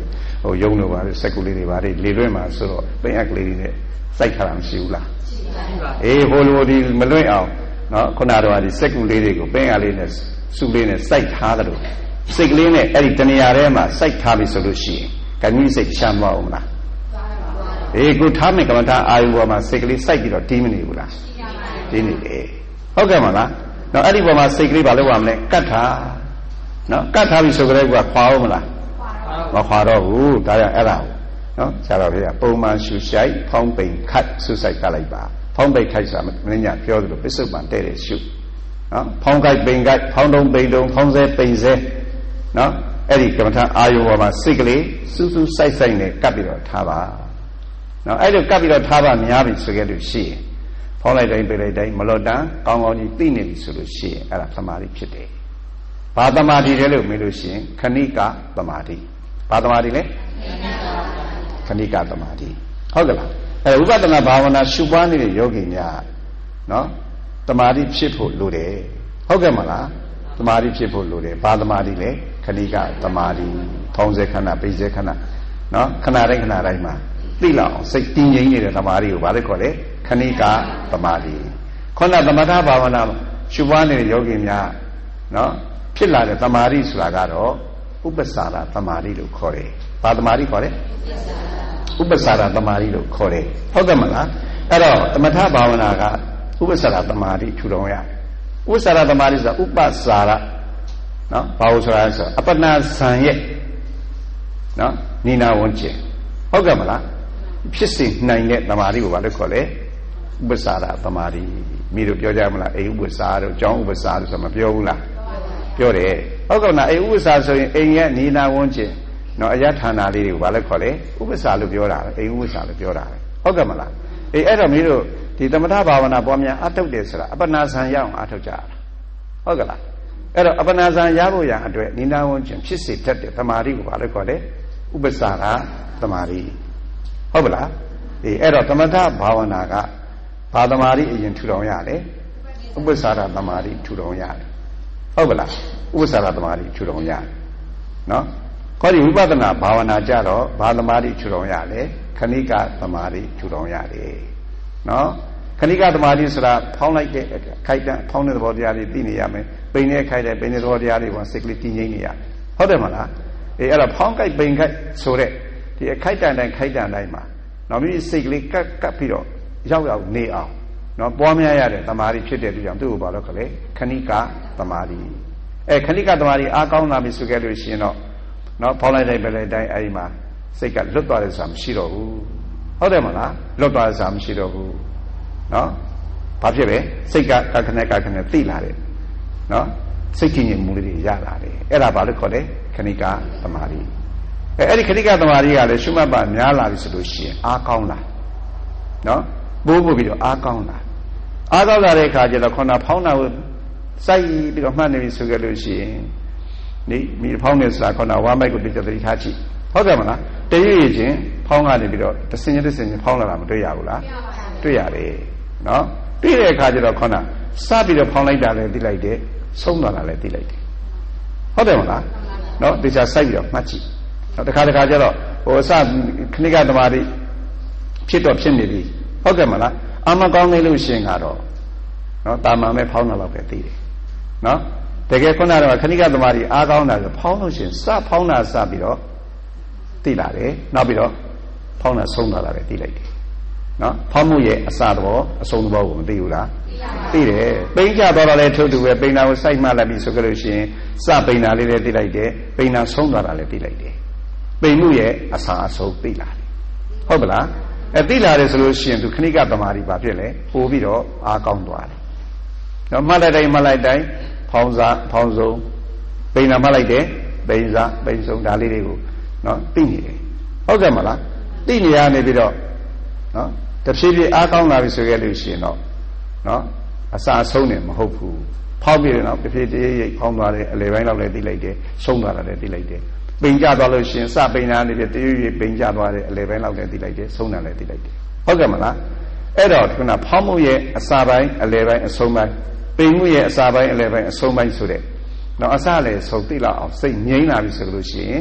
ဟိုယုံလို့ပါလေစက်ကူလေးတွေပါလေလေလွင့်မှာဆိုတော့ပိန်အက်ကလေးတွေနဲ့စိုက်ထားတာမရှိဘူးလားရှိပါဘူးအေးဟိုလိုဒီမလွင့်အောင်နော်ခုနတော့ဒီစက်ကူလေးတွေကိုပိန်အက်လေးနဲ့စုလေးနဲ့စိုက်ထားတယ်လို့စိတ်ကလေးနဲ့အဲ့ဒီတဏှာထဲမှာစိုက်ထားပြီဆိုလို့ရှိရင်ကဏိစိတ်ရှမ်းမအောင်လားအေးကိုထားမယ်ကမ္ဘာအာယုပေါ်မှာစိတ်ကလေးစိုက်ပြီးတော့တီးမနေဘူးလားတီးနေတယ်ဟုတ်ကဲ့မလားနော်အဲ့ဒီပေါ်မှာစိတ်ကလေးဘာလို့ရမလဲကတ်ထားနော်ကတ်ထားပြီဆိုကြတဲ့ကွာခွာအောင်မလားမခွာတော့ဘူးဒါကြောင့်အဲ့ဒါနော်ဆရာတော်ဘုရားပုံမှန်ရှူရှိုက်ဖောင်းပိန်ခတ်ဆုစိုက်တတ်လိုက်ပါဖောင်းပိန်ခတ်ဆိုတာမင်းညာပြောသလိုပစ္စုပန်တဲ့တဲ့ရှုနော်ဖောင်းကိုက်ပိန်ကိုက်ဖောင်းတုံးပိန်တုံးဖောင်းစဲပိန်စဲနော်အဲ့ဒီကမ္မထာအာယုပေါ်မှာစိတ်ကလေးစူးစူးစိုက်စိုက်နဲ့ကပ်ပြီးတော့ထားပါနော်အဲ့လိုကပ်ပြီးတော့ထားပါများပြီဆိုခဲ့လို့ရှိရင်ဖောင်းလိုက်တိုင်းပိန်လိုက်တိုင်းမလွတ်တမ်းကောင်းကောင်းကြီးသိနေပြီဆိုလို့ရှိရင်အဲ့ဒါသမာဓိဖြစ်တယ်ဘာသမာဓိလဲလို့မေးလို့ရှိရင်ခဏိကသမာဓိဘာသမာဓိလဲခဏိကသမာဓိဟုတ်ကဲ့လားအဲဝိပဿနာဘာဝနာရှုပွားနေတဲ့ယောဂီများနော်သမာဓိဖြစ်ဖို့လိုတယ်ဟုတ်ကဲ့မလားသမာဓိဖြစ်ဖို့လိုတယ်ဘာသမာဓိလဲခဏိကသမာဓိဖောင်းစေခဏပိစေခဏနော်ခဏတိုင်းခဏတိုင်းမှာသိလောက်အောင်စိတ်တည်ငြိမ်နေတဲ့သမာဓိကိုဘာလို့ခေါ်လဲခဏိကသမာဓိခုနသမထဘာဝနာရှုပွားနေတဲ့ယောဂီများနော်ဖြစ်လာတဲ့သမာဓိဆိုတာကတော့ဥပ္ပစာရသမာဓိလို့ခေါ်တယ်ဘာသမာဓိခေါ်လဲဥပ္ပစာရသမာဓိလို့ခေါ်တယ်ဟုတ်ကဲ့မလားအဲ့တော့သမထဘာဝနာကဥပ္ပစာရသမာဓိထူထောင်ရဥပ္ပစာရသမာဓိဆိုတာဥပ္ပစာရနော်ဘာလို့ဆိုတာလဲဆိုအပ္ပနာဇံရဲ့နော်နိနာဝဉ္ကျင်ဟုတ်ကဲ့မလားဖြစ်စေနိုင်တဲ့သမာဓိကိုဘာလို့ခေါ်လဲဥပ္ပစာရသမာဓိမိတို့ပြောကြမလားအိဥပ္ပစာတို့ကျောင်းဥပ္ပစာတို့ဆိုမပြောဘူးလားပြောတယ်ဟုတ်ကဲ့နာအိဥပ္ပစာဆိုရင်အိမ်ရဲ့နိနာဝဉ္ကျင်နော်အယဌာနာလေးတွေကိုဘာလို့ခေါ်လဲဥပ္ပစာလို့ပြောတာအိဥပ္ပစာလို့ပြောတာဟုတ်ကဲ့မလားအေးအဲ့တော့မိတို့ဒီသမထဘာဝနာပေါ်များအထုတ်တယ်ဆိုတာအပ္ပနာဇံရအောင်အထုတ်ကြတာဟုတ်ကဲ့လားအဲ့တော့အပ္ပနာဇံရဖို့ရန်အတွက်နိနာဝဉ္ကျင်ဖြစ်စေတတ်တဲ့သမာဓိကိုဘာလို့ခေါ်လဲဥပ္ပစာရသမာဓိဟုတ်ပါလားအေးအဲ့တော့သမထဘာဝနာကဘာသမာဓိအရင်ထူထောင်ရလဲဥပ္ပစာရသမာဓိထူထောင်ရတယ်ဟုတ်ပါလားဥပ္ပစာရသမာဓိထူထောင်ရတယ်နော်ခေါ်ဒီဝိပဿနာဘာဝနာကြတော့ဘာသမာဓိထူထောင်ရလဲခဏိကသမာဓိထူထောင်ရတယ်နော်ခဏိကသမာဓိဆိုတာဖောင်းလိုက်တဲ့ခိုက်တန်းဖောင်းတဲ့သဘောတရားတွေသိနေရမယ်ပိန်တဲ့ခိုက်တဲ့ပိန်တဲ့သဘောတရားတွေဘာစိတ်ကလေးတည်ငြိမ်နေရဟုတ်တယ်မလားအေးအဲ့တော့ဖောင်းခိုက်ပိန်ခိုက်ဆိုတဲ့ဒီအခိုက်တန်းတိုင်းခိုက်တန်းတိုင်းမှာနော်မိမိစိတ်ကလေးကပ်ကပ်ပြီးတော့ရောက်ရောက်နေအောင်နော်ပွားများရတဲ့သမာဓိဖြစ်တဲ့သူကြောင့်သူ့ကိုဘာလို့ခလဲခဏိကသမာဓိအဲခဏိကသမာဓိအားကောင်းလာပြီဆိုခဲ့လို့ရှိရင်တော့နော်ဖောင်းလိုက်တိုင်းပဲလိုက်တိုင်းအဲဒီမှာစိတ်ကလွတ်သွားတယ်ဆိုတာမရှိတော့ဘူးဟုတ်တယ်မလားလွတ်သွားတယ်ဆိုတာမရှိတော့ဘူးနော်ဘာဖြစ်လဲစိတ်ကကခနဲ့ကခနဲ့သိလာတယ်နော်စိတ်ကြည်ငြိမ်မှုလေးတွေရလာတယ်အဲ့ဒါဘာလို့ခေါ်လဲခဏိကသမာဓိအဲအဲ့ဒီခဏိကသမာဓိကလည်းရှုမှတ်ပါများလာပြီဆိုလို့ရှိရင်အားကောင်းလာနော်ပိုးပို့ပြီးတော့အားကောင်းလာအားကောင်းလာတဲ့အခါကျတော့ခုနဖောင်းတာကိုစိုက်ပြီးတော့မှတ်နေပြီဆိုကြလို့ရှိရင်နေမိဖောင်းနေဆိုတာခုနဝါမိုက်ကိုတိကျသတိထားကြည့်ဟုတ်တယ်မလားတရွေ့ရွေ့ချင်းဖောင်းကနေပြီးတော့တစင်ချင်းတစင်ချင်းဖောင်းလာတာမတွေ့ရဘူးလားတွေ့ရတယ်နော်တွေ့တဲ့အခါကျတော့ခုနစပြီးတော့ဖောင်းလိုက်တာလည်းသိလိုက်တယ်ဆုံးသွားတာလည်းသိလိုက်တယ်ဟုတ်တယ်မလားနော်တိကျစိုက်ပြီးတော့မှတ်ကြည့်နော်တခါတခါကျတော့ဟိုအစခဏိကသမာဓိဖြစ်တော့ဖြစ်နေပြီဟုတ်ကဲ့မလားအာမကောင်းနေလို့ရှင်ကတော့နော်တာမန်ပဲဖောင်းတာတော့ပဲသိတယ်နော်တကယ်ခုနကတော့ခဏိကသမာဓိအားကောင်းတာဆိုဖောင်းလို့ရှင်စဖောင်းတာစပြီးတော့သိလာတယ်နောက်ပြီးတော့ဖောင်းတာဆုံးသွားတာပဲသိလိုက်တယ်နော်ဖောင်းမှုရဲ့အစသဘောအဆုံးသဘောကိုမသိဘူးလားသိတယ်ပိန်ကြတော့လည်းထုတ်တူပဲပိန်တာကိုစိုက်မှလိုက်ပြီဆိုကြလို့ရှင်စပိန်တာလေးလည်းသိလိုက်တယ်ပိန်တာဆုံးသွားတာလည်းသိလိုက်တယ်ပိန်မှုရဲ့အစအဆုံးသိလာတယ်ဟုတ်ပလားအဲသိလာတယ်ဆိုလို့ရှိရင်သူခဏိကသမာဓိဘာဖြစ်လဲပို့ပြီးတော့အားကောင်းသွားတယ်နော်မှတ်လိုက်တိုင်းမှတ်လိုက်တိုင်းဖောင်းစားဖောင်းဆုံးပိန်နာမှတ်လိုက်တယ်ပိန်စားပိန်ဆုံးဒါလေးတွေကိုနော်သိနေတယ်ဟုတ်ကဲ့မလားသိနေရနေပြီးတော့နော်တဖြည်းဖြည်းအားကောင်းလာပြီဆိုခဲ့လို့ရှိရင်တော့နော်အစာဆုံးတယ်မဟုတ်ဘူးဖောင်းပြီးတော့တဖြည်းဖြည်းရိပ်ဖောင်းသွားတယ်အလေပိုင်းလောက်လည်းသိလိုက်တယ်ဆုံးသွားတာလည်းသိလိုက်တယ်ပိန်ကြသွားလို့ရှိရင်စပိန်နာနေပြီးတရွေ့ရွေ့ပိန်ကြသွားတယ်အလေပိုင်းလောက်လည်းသိလိုက်တယ်ဆုံးတာလည်းသိလိုက်တယ်ဟုတ်ကဲ့မလားအဲ့တော့ခုနဖောင်းမှုရဲ့အစာပိုင်းအလေပိုင်းအဆုံးပိုင်းပိန်မှုရဲ့အစာပိုင်းအလေပိုင်းအဆုံးပိုင်းဆိုတဲ့နော်အစလည်းဆုံးသိလောက်အောင်စိတ်ငြိမ်းလာပြီဆိုလို့ရှိရင်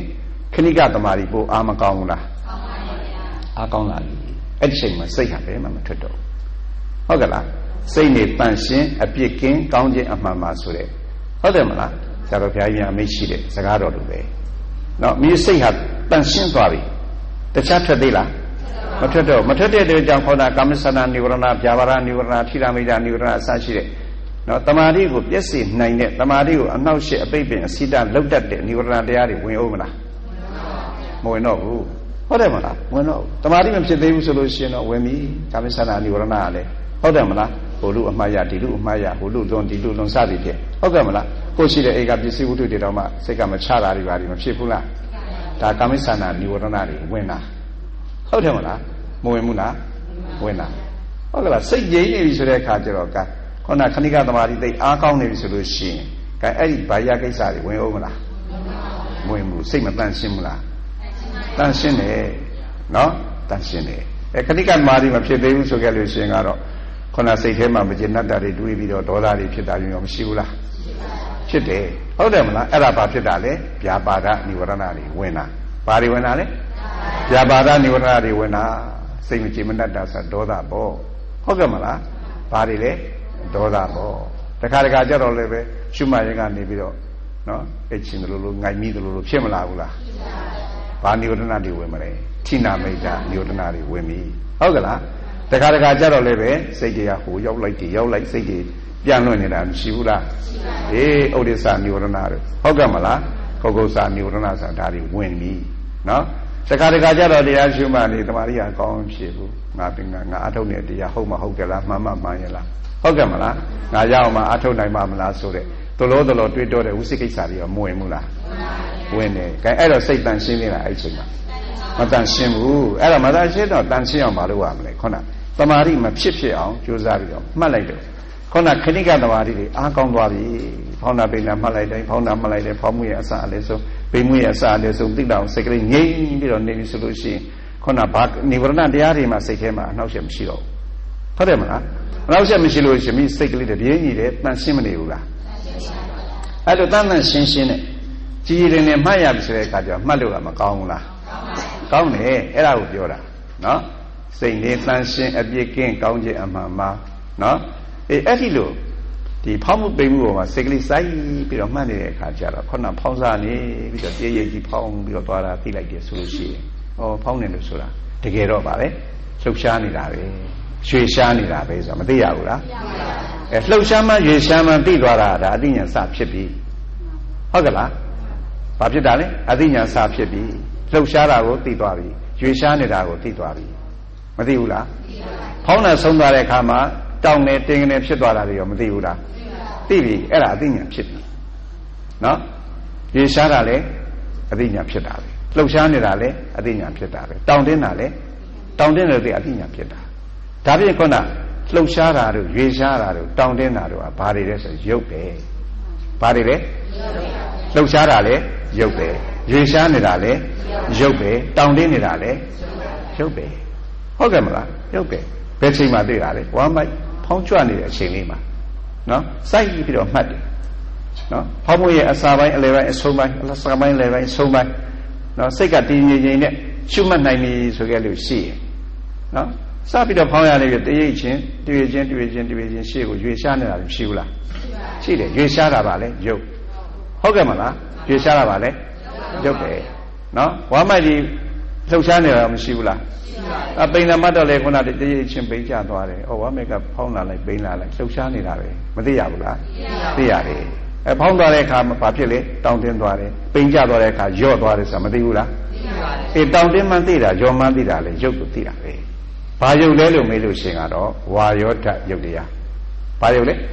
ခဏိကသမารီပိုအာမကောင်းဘူးလားအာကောင်းလာပြီအဲ့ဒီချိန်မှာစိတ်ဟာဘယ်မှမထွက်တော့ဟုတ်ကလားစိတ်နေတန့်ရှင်းအပြစ်ကင်းကောင်းခြင်းအမှန်ပါဆိုတဲ့ဟုတ်တယ်မလားဆရာတော်ဘုရားကြီးအမိတ်ရှိတဲ့စကားတော်လိုပဲနော်မိစိတ်ဟာတန့်ရှင်းသွားပြီတခြားထွက်သေးလားမထွက်တော့မထွက်တဲ့တဲ့ကြောင့်ခေါ်တာကာမစနာနိဝရဏဗျာပါဒနိဝရဏထိရမိတာနိဝရဏအစရှိတဲ့နော်တမာတိကိုပြည့်စုံနိုင်တဲ့တမာတိကိုအနှောက်အယှက်အပိတ်ပင်အစိတလောက်တတ်တဲ့နိဝရဏတရားတွေဝင်အောင်မလားမဝင်တော့ဘူးဟုတ်တယ်မလားဝင်တော့တမာတိမဖြစ်သေးဘူးဆိုလို့ရှိရင်တော့ဝင်ပြီကာမစနာနိဝရဏကလည်းဟုတ်တယ်မလားဟိုလူအမှားရဒီလူအမှားရဟိုလူလွန်ဒီလူလွန်စသည်ဖြင့်ဟုတ်ကဲ့မလားကိုရှိတဲ့အိကပစ္စည်းဝတ္ထုတွေတော့မှစိတ်ကမချတာတွေပါဒီမဖြစ်ဘူးလားဒါကာမစနာနိဝရဏတွေဝင်တာဟုတ်တယ်မလားမဝင်ဘူးလားဝင်တာဟုတ်ကဲ့လားစိတ်ငြိမ်နေပြီဆိုတဲ့အခါကျတော့ကခုနခဏိကသမารိသိအားကောင်းနေပြီဆိုလို့ရှိရင်ကဲအဲ့ဒီဘာယာကိစ္စတွေဝင်အောင်မလားမဝင်ဘူးစိတ်မတန့်ရှင်းဘူးလားတန့်ရှင်းတယ်နော်တန့်ရှင်းတယ်အဲခဏိကသမารိမဖြစ်သေးဘူးဆိုခဲ့လို့ရှိရင်ကတော့ခုနစိတ်ထဲမှာမကျေနပ်တာတွေတွေးပြီးတော့ဒေါသတွေဖြစ်တာမျိုးမရှိဘူးလားဖြစ်တယ်ဟုတ်တယ်မလားအဲ့ဒါဘာဖြစ်တာလဲဗျာပါဒနိဝရဏတွေဝင်တာဘာတွေဝင်တာလဲဗျာပါဒနိဝရဏတွေဝင်တာစိတ်မကျေမနပ်တာဆိုဒေါသပေါ့ဟုတ်ကဲ့မလားဘာတွေလဲဒေါသပေါ့တခါတခါကြတော့လည်းပဲရှုမှတ်ရင်ကနေပြီးတော့နော်အိတ်ချင်းလိုလိုငိုက်မိလိုလိုဖြစ်မလာဘူးလားဘာနိဝရဏတွေဝင်မလဲထိနာမိတ်တာနိဝရဏတွေဝင်ပြီဟုတ်ကဲ့လားတခါတခါကြတော့လည်းပဲစိတ်တွေကဟိုရောက်လိုက်တည်ရောက်လိုက်စိတ်တွေပြန့်လွင့်နေတာမရှိဘူးလားအေးဥဒိစ္စနိဝရဏတွေဟုတ်ကဲ့မလားဂုတ်ဂုတ်စာနိဝရဏဆိုတာဒါတွေဝင်ပြီနော်တခါတခါကြတော့တရားရှုမှတ်နေတမာရီအကောင်းဖြစ်ဘူးငါပင်ငါငါအထုတ်နေတဲ့တရားဟုတ်မဟုတ်ကြလားမှန်မှမှန်ရလားဟုတ်ကဲ့မလားငါရအောင်မှအထုတ်နိုင်မှမလားဆိုတဲ့တလို့တလို့တွေးတော့တဲ့ဝိသိကိစ္စတွေကမဝင်ဘူးလားဝင်တယ်ကဲအဲ့တော့စိတ်တန်ရှင်းနေတာအဲ့ချိန်မှာမတန်ရှင်းဘူးအဲ့တော့မတန်ရှင်းတော့တန်ရှင်းအောင်မလုပ်ရမလဲခုနတမာရီမဖြစ်ဖြစ်အောင်ကြိုးစားပြီးတော့မှတ်လိုက်တော့ခုနခဏိကတမာရီတွေအားကောင်းသွားပြီဖောင်းတာပိန်တာမှတ်လိုက်တိုင်းဖောင်းတာမှတ်လိုက်တယ်ဖောင်းမှုရဲ့အစအလေးဆုံးပိန်မှုရဲ့အစအလေးဆုံးသိတော့စိတ်ကလေးငြိမ်ပြီးတော့နေပြီဆိုလို့ရှိရင်ခုနဘာနိဝရဏတရားတွေမှာစိတ်ထဲမှာအနှောက်အယှက်မရှိတော့ဘူးဟုတ်တယ်မလားအနှောက်အယှက်မရှိလို့ရှိရင်စိတ်ကလေးတပြင်းကြီးတယ်တန်ရှင်းမနေဘူးလားအဲ့တော့တန်တန်ရှင်းရှင်းနဲ့ကြည်ရင်နဲ့မှတ်ရပြီဆိုတဲ့အခါကျတော့မှတ်လို့ကမကောင်းဘူးလားကောင်းတယ်အဲ့ဒါကိုပြောတာနော်စိတ်နဲ့တန်ရှင်းအပြစ်ကင်းကောင်းခြင်းအမှန်မှာနော်အေးအဲ့ဒီလိုဒီဖောင်းမှုပိန်မှုပေါ်မှာစိတ်ကလေးစိုက်ပြီးတော့မှတ်နေတဲ့အခါကျတော့ခုနဖောင်းစားနေပြီးတော့တည့်ရကြီးဖောင်းပြီးတော့သွားတာသိလိုက်တယ်ဆိုလို့ရှိရင်ဩဖောင်းနေလို့ဆိုတာတကယ်တော့ပါပဲလှုပ်ရှားနေတာပဲရွှေရှားနေတာပဲဆိုတော့မသိရဘူးလားအဲလှုပ်ရှားမှရွှေရှားမှသိသွားတာဒါအသိဉာဏ်စဖြစ်ပြီဟုတ်ကလားဘာဖြစ်တာလဲအသိဉာဏ်စဖြစ်ပြီလှုပ်ရှားတာကိုသိသွားပြီရွှေရှားနေတာကိုသိသွားပြီမသိဘူးလားဖောင်းတာဆုံးသွားတဲ့အခါမှာတောင်းနေတင်းနေဖြစ်သွားတာတွေရောမသိဘူးလားသိပြီအဲ့ဒါအသိဉာဏ်ဖြစ်ပြီနော်ရွှေရှားတာလည်းအသိဉာဏ်ဖြစ်တာပဲလှုပ်ရှားနေတာလည်းအသိဉာဏ်ဖြစ်တာပဲတောင်းတင်းတာလည်းတောင်းတင်းတယ်တဲ့အသိဉာဏ်ဖြစ်တာဒါဖြင့်ခုနလှုပ်ရှားတာတို့ရွေရှားတာတို့တောင်းတင်းတာတို့ကဘာတွေလဲဆိုရုပ်ပဲဘာတွေလဲလှုပ်ရှားတာလည်းရုပ်ပဲရွေရှားနေတာလည်းရုပ်ပဲတောင်းတင်းနေတာလည်းရုပ်ပဲဟုတ်ကဲ့မလားရုပ်ပဲဘယ်ချိန်မှတွေ့တာလဲဝမ်းမိုက်ဖောင်းကြွနေတဲ့အချိန်လေးမှာနော်စိုက်ပြီးတော့မှတ်တယ်နော်ဖောင်းမှုရဲ့အစာပိုင်းအလယ်ပိုင်းအဆုံးပိုင်းအစာပိုင်းအလယ်ပိုင်းအဆုံးပိုင်းနော်စိတ်ကတည်ငြိမ်ငြိမ်နဲ့ရှုမှတ်နိုင်ပြီဆိုကြလို့ရှိရင်နော်စပြီးတော့ဖောင်းရနေပြီတရိပ်ချင်းတွေ့ချင်းတွေ့ချင်းတွေ့ချင်းရှေ့ကိုရွေရှားနေတာမရှိဘူးလားရှိတယ်ရွေရှားတာပါလေရုပ်ဟုတ်ကဲ့မလားရွေရှားတာပါလေရုပ်ပဲနော်ဝမ်းမိုက်ဒီလှုပ်ရှားနေတာမရှိဘူးလားအပိန်နာမတ်တော့လေခုနတရိပ်ချင်းပိန်ကျသွားတယ်ဩဝမ်းမိုက်ကဖောင်းလာလိုက်ပိန်လာလိုက်လှုပ်ရှားနေတာပဲမသိရဘူးလားသိရတယ်အဲဖောင်းသွားတဲ့အခါဘာဖြစ်လဲတောင်းတင်းသွားတယ်ပိန်ကျသွားတဲ့အခါယော့သွားတယ်ဆိုတာမသိဘူးလားသိပါတယ်အေးတောင်းတင်းမှသိတာယော့မှသိတာလေရုပ်ကိုသိတာပဲဘာယုတ်လဲလို့မေးလို့ရှင်ကတော့ဝါယောဓာတ်ယုတ်တရားဘာယုတ်လဲ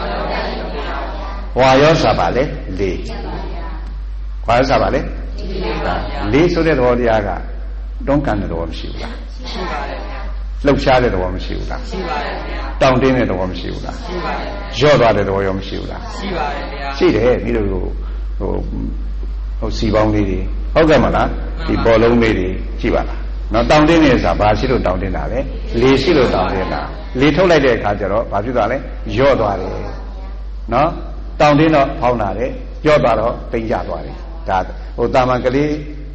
ဝါယောစာပါလေလေးဝါယောစာပါလေလေးဆိုတဲ့သဘောတရားကတွန်းကန်တဲ့သဘောမရှိဘူးလားရှိပါတယ်ဗျာလှုပ်ရှားတဲ့သဘောမရှိဘူးလားရှိပါတယ်ဗျာတောင်းတင်းတဲ့သဘောမရှိဘူးလားရှိပါတယ်ရော့သွားတဲ့သဘောရောမရှိဘူးလားရှိပါတယ်ဗျာရှိတယ်ပြီးတော့ဟိုဟိုစီပေါင်းလေးတွေဟုတ်ကဲ့မလားဒီဘောလုံးလေးတွေကြည့်ပါလားနော်တောင်းတင်းနေဆိုတာဘာရှိလို့တောင်းတင်းတာလဲလေရှိလို့တောင်းတင်းတာလေထုတ်လိုက်တဲ့အခါကျတော့ဘာဖြစ်သွားလဲရော့သွားတယ်နော်တောင်းတင်းတော့ဖောင်းလာတယ်ရော့သွားတော့ပိန်ကျသွားတယ်ဒါဟိုတာမန်ကလေး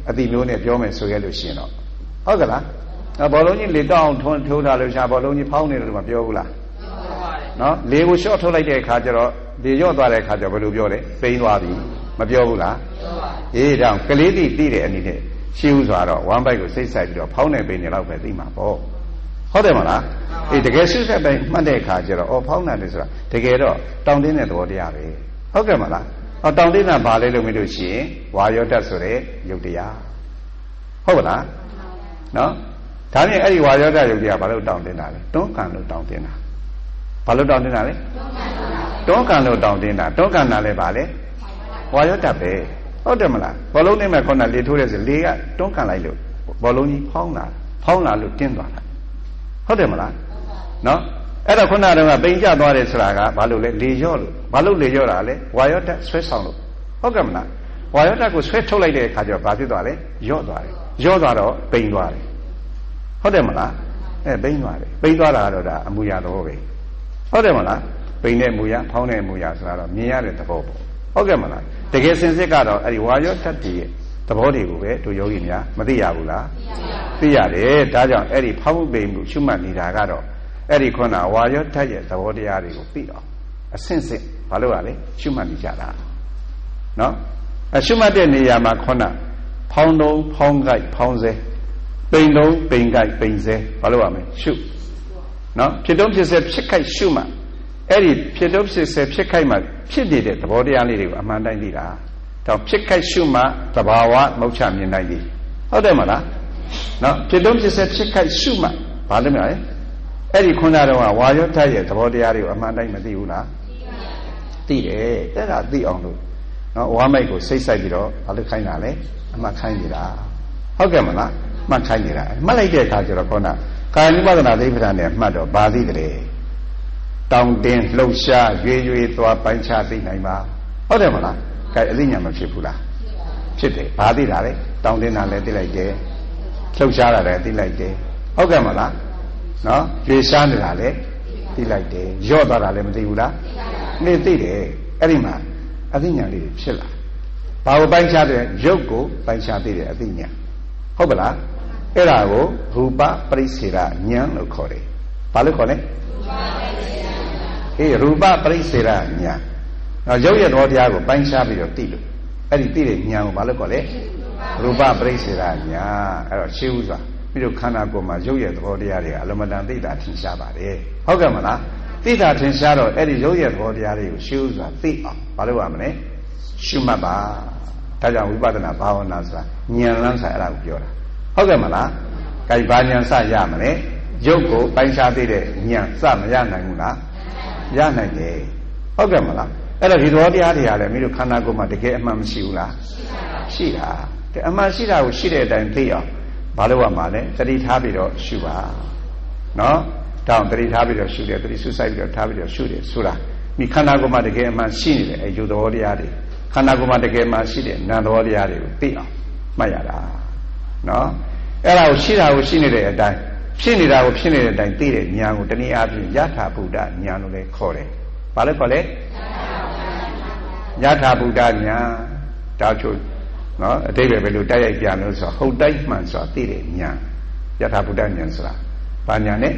အတိမျိုးနဲ့ပြောမယ်ဆိုရလို့ရှိရင်တော့ဟုတ်ကလားဘောလုံးကြီးလေတောင်းထွန်းထိုးထားလို့ရှာဘောလုံးကြီးဖောင်းနေတယ်လို့မပြောဘူးလားနော်လေကိုရှော့ထုတ်လိုက်တဲ့အခါကျတော့လေရော့သွားတဲ့အခါကျဘယ်လိုပြောလဲပိန်းသွားပြီမပြောဘူးလားအေးတောင်ကလေးတိတိတဲ့အနေနဲ့ရှိဦးစွာတော့ဝမ်းပိုက်ကိုစိတ်ဆိုင်ပြီးတော့ဖောင်းနေပိန်းနေတော့ပဲသိမှာပေါ့ဟုတ်တယ်မလားအေးတကယ်ရှုဆက်ပိုင်းမှတ်တဲ့အခါကျတော့အော်ဖောင်းနေတယ်ဆိုတာတကယ်တော့တောင်းတင်းတဲ့သဘောတရားပဲဟုတ်ကဲ့မလားအော်တောင်းတင်းတာဘာလဲလို့မလို့ရှိရင်ဝါယောဓာတ်ဆိုတဲ့ယုတ်တရားဟုတ်ပါလားနော်ဒါနဲ့အဲ့ဒီဝါယောဓာတ်ယုတ်တရားဘာလို့တောင်းတင်းတာလဲတွန်းကန်လို့တောင်းတင်းတာဘာလို့တောင်းတင်းတာလဲတွန်းကန်လို့တောင်းတင်းတာတွန်းကန်တာလဲဘာလဲဝါယောဓာတ်ပဲဟုတ်တယ်မလားဘောလုံးနဲ့မှခေါင်းနဲ့လေထိုးတဲ့ဆိုလေကတွန်းကန်လိုက်လို့ဘောလုံးကြီးဖောင်းလာဖောင်းလာလို့တင်းသွားတာဟုတ်တယ်မလားနော်အဲ့တော့ခုနကတော့ပိန်ကျသွားတယ်ဆိုတာကဘာလို့လဲလေရော့လို့ဘာလို့လေရော့တာလဲဝါယောဓာတ်ဆွဲဆောင်လို့ဟုတ်ကဲ့မလားဝါယောဓာတ်ကိုဆွဲထုတ်လိုက်တဲ့အခါကျတော့ဘာဖြစ်သွားလဲရော့သွားတယ်ရော့သွားတော့ပိန်သွားတယ်ဟုတ်တယ်မလားအဲပိန်သွားတယ်ပိန်သွားတာကတော့ဒါအမူအရာတော့ပဲဟုတ်တယ်မလားပိန်တဲ့မူအရာဖောင်းတဲ့မူအရာဆိုတာတော့မြင်ရတဲ့သဘောပေါ့ဟုတ်ကဲ့မလားတကယ်စင်စစ်ကတော့အဲ့ဒီဝါယောဓာတ်တွေရဲ့သဘောတွေကိုပဲတို့ယောဂီများမသိရဘူးလားသိရတယ်ဒါကြောင့်အဲ့ဒီဖောင်းပိန်မှုရှုမှတ်နေတာကတော့အဲ့ဒီခုနဝါယောဓာတ်ရဲ့သဘောတရားတွေကိုသိအောင်အဆင့်ဆင့်ဘာလို့ ရလဲရှုမှတ်နေကြတာနော်အရှုမှတ်တဲ့နေရာမှာခုနဖောင်းတုံးဖောင်းကြိုက်ဖောင်းစေပိန်တုံးပိန်ကြိုက်ပိန်စေဘာလို့ရမလဲရှုနော်ဖြစ်တုံးဖြစ်စေဖြစ်ခိုက်ရှုမှအဲ့ဒီဖြစ်တုံးဖြစ်စေဖြစ်ခိုက်မှဖြစ်နေတဲ့သဘောတရားလေးတွေကိုအမှန်တိုင်းသိတာတော့ဖြစ်ခိုက်ရှုမှသဘာဝမုတ်ချမြင်နိုင်ပြီဟုတ်တယ်မလားနော်ဖြစ်တုံးဖြစ်စေဖြစ်ခိုက်ရှုမှဘာလို့မလဲအဲ့ဒီခုနတော့ဝါယောဓာတ်ရဲ့သဘောတရားတွေကိုအမှန်တိုင်းမသိဘူးလားသိတယ်အဲ့ဒါသိအောင်လို့နော်ဝါမိုက်ကိုစိတ်ဆိုင်ပြီးတော့ဘာလို့ခိုင်းတာလဲအမှတ်ခိုင်းနေတာဟုတ်ကဲ့မလားမှတ်ခိုင်းနေတာမှတ်လိုက်တဲ့အခါကျတော့ခုနကာယ ानु ပါဒနာသိပ္ပံနဲ့မှတ်တော့ဘာသိတယ်တောင်းတင်းလှုပ်ရှားရွေရွေသွားပိုင်းခြားသိနိုင်ပါဟုတ်တယ်မလားကဲအသိဉာဏ်မဖြစ်ဘူးလားဖြစ်တယ်ဘာသိတာလဲတောင်းတင်းတာလည်းသိလိုက်တယ်လှုပ်ရှားတာလည်းသိလိုက်တယ်ဟုတ်ကဲ့မလားနော်ရွေရှားနေတာလည်းသိလိုက်တယ်ရော့သွားတာလည်းမသိဘူးလားသိသိတယ်အဲ့ဒီမှာအသိဉာဏ်လေးဖြစ်လာဘာကိုပိုင်းခြားတယ်ရုပ်ကိုပိုင်းခြားသိတယ်အသိဉာဏ်ဟုတ်ပလားအဲ့ဒါကိုရူပပရိစ္ဆေရဉာဏ်လို့ခေါ်တယ်ဘာလို့ခေါ်လဲအေးရူပပရိစ္ဆေရဉာဏ်နော်ရုပ်ရဲ့သဘောတရားကိုပိုင်းခြားပြီးတော့သိလို့အဲ့ဒီသိတဲ့ဉာဏ်ကိုဘာလို့ခေါ်လဲရူပပရိစ္ဆေရဉာဏ်အဲ့တော့ရှင်းဥစွာပြီးတော့ခန္ဓာကိုယ်မှာရုပ်ရဲ့သဘောတရားတွေအလုံးမတန်သိတာထင်ရှားပါတယ်ဟုတ်ကဲ့မလားသိတာထင်ရှားတော့အဲ့ဒီရုပ်ရဲ့သဘောတရားတွေကိုရှင်းဥစွာသိအောင်ဘာလို့ရမလဲရှုမှတ်ပါဒါကြောင့်ဝိပဿနာဘာဝနာဆိုတာဉာဏ်လန်းဆိုင်အဲ့ဒါကိုပြောတာဟုတ်ကဲ့မလားကြိုက်ဘာဉာဏ်စရမလဲရုပ်ကိုပိုင်းခြားသိတဲ့ဉာဏ်စမရနိုင်ဘူးလားရနိုင်တယ်ဟုတ်ကဲ့မလားအဲ့တော့ဒီသဘောတရားတွေကလည်းမိတို့ခန္ဓာကိုယ်မှာတကယ်အမှန်မရှိဘူးလားရှိတာတဲ့အမှန်ရှိတာကိုရှိတဲ့အတိုင်းသိအောင်ဘာလို့ရမှာလဲသတိထားပြီးတော့ရှုပါနော်တောင်းသတိထားပြီးတော့ရှုတယ်သတိဆုဆိုင်ပြီးတော့ထားပြီးတော့ရှုတယ်ဆိုတာမိခန္ဓာကိုယ်မှာတကယ်အမှန်ရှိနေတယ်အဲယုတ်သဘောတရားတွေခန္ဓာကိုယ်မှာတကယ်မှရှိတဲ့နာမ်သဘောတရားတွေကိုသိအောင်မှတ်ရတာနော်အဲ့ဒါကိုရှိတာကိုရှိနေတဲ့အတိုင်းဖြစ်နေတာကိုဖြစ်နေတဲ့အတိုင်းသိတဲ့ဉာဏ်ကိုတနည်းအားဖြင့်ယထာဘုဒ္ဓဉာဏ်လို့လည်းခေါ်တယ်ဘာလို့ခေါ်လဲယထာဘုဒ္ဓဉာဏ်ဒါချို့နော်အတိတ်ပဲဘယ်လိုတိုက်ရိုက်ပြလို့ဆိုဟုတ်တိုက်မှန်ဆိုတာသိတဲ့ဉာဏ်ယထာဘုဒ္ဓဉာဏ်ဆိုတာဘာဉာဏ်လဲ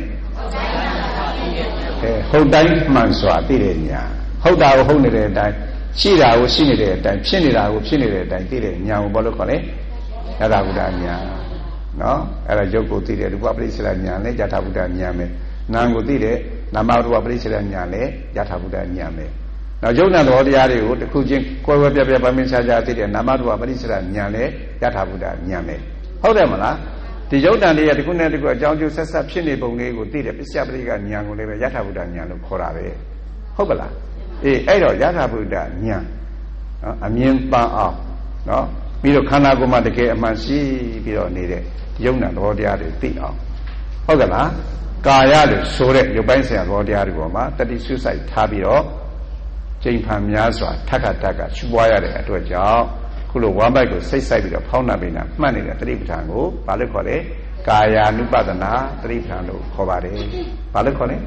အဲဟုတ်တိုင်းမှန်ဆိုတာသိတဲ့ဉာဏ်ဟုတ်တာကိုဟုတ်နေတဲ့အတိုင်းရှိတာကိုရှိနေတဲ့အတိုင်းဖြစ်နေတာကိုဖြစ်နေတဲ့အတိုင်းသိတဲ့ဉာဏ်ကိုဘာလို့ခေါ်လဲယထာဘုဒ္ဓဉာဏ်နော်အဲ့ဒါရုပ်ကိုသိတဲ့ရူပပရိစ္ဆေရဉာဏ်နဲ့ယထာဘုဒ္ဓဉာဏ်ပဲနာမ်ကိုသိတဲ့နာမရူပပရိစ္ဆေရဉာဏ်နဲ့ယထာဘုဒ္ဓဉာဏ်ပဲနောက်ယုံနာသဘောတရားတွေကိုတစ်ခုချင်းကွဲကွဲပြားပြားပမင်းခြားခြားသိတဲ့နာမရူပပရိစ္ဆေရဉာဏ်နဲ့ယထာဘုဒ္ဓဉာဏ်ပဲဟုတ်တယ်မလားဒီယုတ်တန်တွေကတစ်ခုနဲ့တစ်ခုအကြောင်းကျိုးဆက်ဆက်ဖြစ်နေပုံလေးကိုသိတဲ့ပစ္စယပရိကဉာဏ်ကိုလည်းပဲယထာဘုဒ္ဓဉာဏ်လို့ခေါ်တာပဲဟုတ်ကလားအေးအဲ့တော့ယထာဘုဒ္ဓဉာဏ်နော်အမြင်ပန်းအောင်နော်ပြီးတော့ခန္ဓာကိုယ်မှာတကယ်အမှန်ရှိပြီးတော့နေတဲ့ယုံနာသဘောတရားတွေသိအောင်ဟုတ်ကလားကာယလို့ဆိုတဲ့ရုပ်ပိုင်းဆိုင်ရာသဘောတရားတွေပေါ်မှာတတိဆုဆိုင်ထားပြီးတော့ကျိန်ဖန်များစွာထက်ခါတက်ကရှုပွားရတဲ့အတွက်ကြောင့်ခုလိုဝမ်းပိုက်ကိုစိတ်ဆိုင်ပြီးတော့ဖောင်းနာပိနာမှတ်နေတဲ့တတိပဋ္ဌာန်ကိုဘာလို့ခေါ်လဲကာယ ानु ပဒနာတတိပဋ္ဌာန်လို့ခေါ်ပါတယ်ဘာလို့ခေါ်လဲ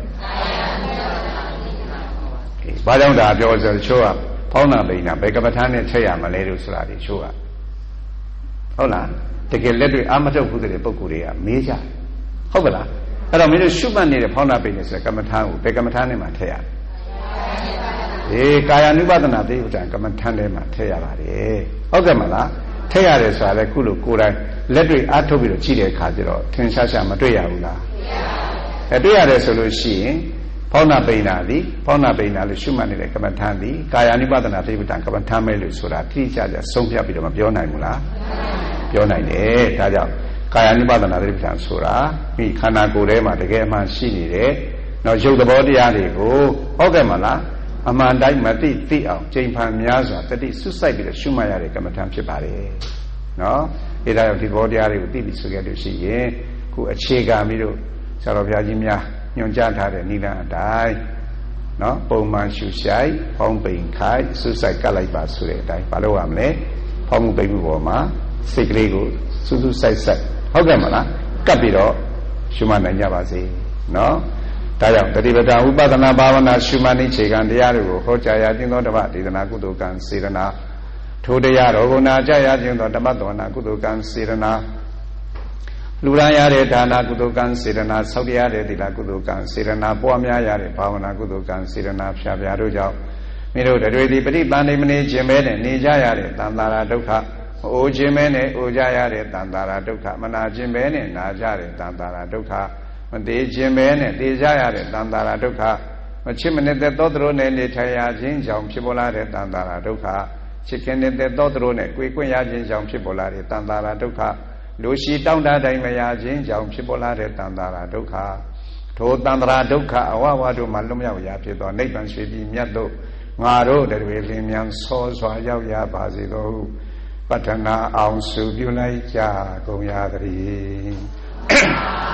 ကာယ ानु ပဒနာဘာကြောင့်ဒါပြောဆိုချိုးကဖောင်းနာပိနာဘယ်ကပ္ပဋ္ဌာန်နဲ့ချက်ရမလဲလို့ဆိုတာဒီချိုးကဟုတ်လားတကယ်လက်တွေ့အာမထုတ်ဘူးတဲ့ပုဂ္ဂိုလ်တွေကမေးကြဟုတ်ကလားအဲ့တော့မင်းတို့ရှုမှတ်နေတဲ့ဖောင်းနာပိနေဆိုကမ္မထာကိုဘယ်ကမ္မထာနဲ့မှထည့်ရအေးကာယ ानु ပဒနာတိဥဒ္ဒံကမ္မထာထဲမှာထည့်ရပါတယ်ဟုတ်ကဲ့မလားထည့်ရတယ်ဆိုတာလေခုလိုကိုယ်တိုင်လက်တွေ့အားထုတ်ပြီးတော့ကြည့်တဲ့အခါကျတော့ထင်ရှားရှားမတွေ့ရဘူးလားအဲတွေ့ရတယ်ဆိုလို့ရှိရင်ဖောင်းနာပိနာသည်ဖောင်းနာပိနာလို့ရှုမှတ်နေတဲ့ကမ္မထာသည်ကာယ ानु ပဒနာတိဥဒ္ဒံကမ္မထာမဲလို့ဆိုတာတိကျကျဆုံးဖြတ်ပြီးတော့မပြောနိုင်ဘူးလားပြောနိုင်တယ်ဒါကြောင့်ကာယ ानु ပဒနာတိဥဒ္ဒံဆိုတာဒီခန္ဓာကိုယ်ထဲမှာတကယ်အမှန်ရှိနေတယ်နော်ရုပ်သဘောတရားတွေကိုဟုတ်ကဲ့မလားအမှန်တိုင်းမသိသိအောင်ကြိမ်ဖန်များစွာတတိစွတ်ဆိုင်ပြီးတော့ရှုမှတ်ရတဲ့ကမ္မထာဖြစ်ပါတယ်နော်အဲဒါကြောင့်ဒီဘောတရားတွေကိုသိပြီးဆိုခဲ့လို့ရှိရင်ခုအခြေခံပြီးတော့ဆရာတော်ဘုရားကြီးများညွှန်ကြားထားတဲ့နိလန်အတိုင်းနော်ပုံမှန်ရှုဆိုင်ဖောင်းပိန်ခိုက်စွတ်ဆိုင်ကပ်လိုက်ပါဆိုတဲ့အတိုင်းမလုပ်ရမလဲဖောင်းမှုပိန်မှုပေါ်မှာစိတ်ကလေးကိုစွတ်စွတ်ဆိုင်ဆိုင်ဟုတ်ကဲ့မလားကပ်ပြီးတော့ရှုမှတ်နိုင်ကြပါစေနော်ဒါကြောင့်တတိပဌာဥပဒနာဘာဝနာရှုမှတ်နည်းခြေခံတရားတွေကိုဟောကြားရခြင်းသောဓမ္မဒေသနာကုသိုလ်ကံစေရနာထိုတရားတော်ကိုနာကြားရခြင်းသောဓမ္မတော်နာကုသိုလ်ကံစေရနာလူရန်ရတဲ့ဒါနာကုသိုလ်ကံစေရနာဆောက်တရားတဲ့သီလကုသိုလ်ကံစေရနာပွားများရတဲ့ဘာဝနာကုသိုလ်ကံစေရနာဖြာဖြာတို့ကြောင့်မိတို့တွေဒီပဋိပန္နေမနေခြင်းပဲနဲ့နေကြရတဲ့တန်တာရာဒုက္ခအိုခြင်းပဲနဲ့အိုကြရတဲ့တန်တာရာဒုက္ခမနာခြင်းပဲနဲ့နာကြတဲ့တန်တာရာဒုက္ခမသေးခြင်းပဲနဲ့သေကြရတဲ့တန်တာရာဒုက္ခမချစ်မနေတဲ့သောသူတို့နဲ့နေထိုင်ရခြင်းကြောင့်ဖြစ်ပေါ်လာတဲ့တန်တာရာဒုက္ခချစ်ခင်တဲ့သောသူတို့နဲ့ကိုယ်ကွင့်ရခြင်းကြောင့်ဖြစ်ပေါ်လာတဲ့တန်တာရာဒုက္ခလူရှိတောင်းတတိုင်းမရခြင်းကြောင့်ဖြစ်ပေါ်လာတဲ့တန်တာရာဒုက္ခထိုတန်တာရာဒုက္ခအဝဝတို့မှလွတ်မြောက်ရာဖြစ်သောနိဗ္ဗာန်ရွှေပြည်မြတ်တို့ငါတို့တည်းလင်းမြန်ဆောစွာရောက်ရပါစေသောဟုပတ္ထနာအောင်စုပြုလိုက်ကြကုန်ရသတည်း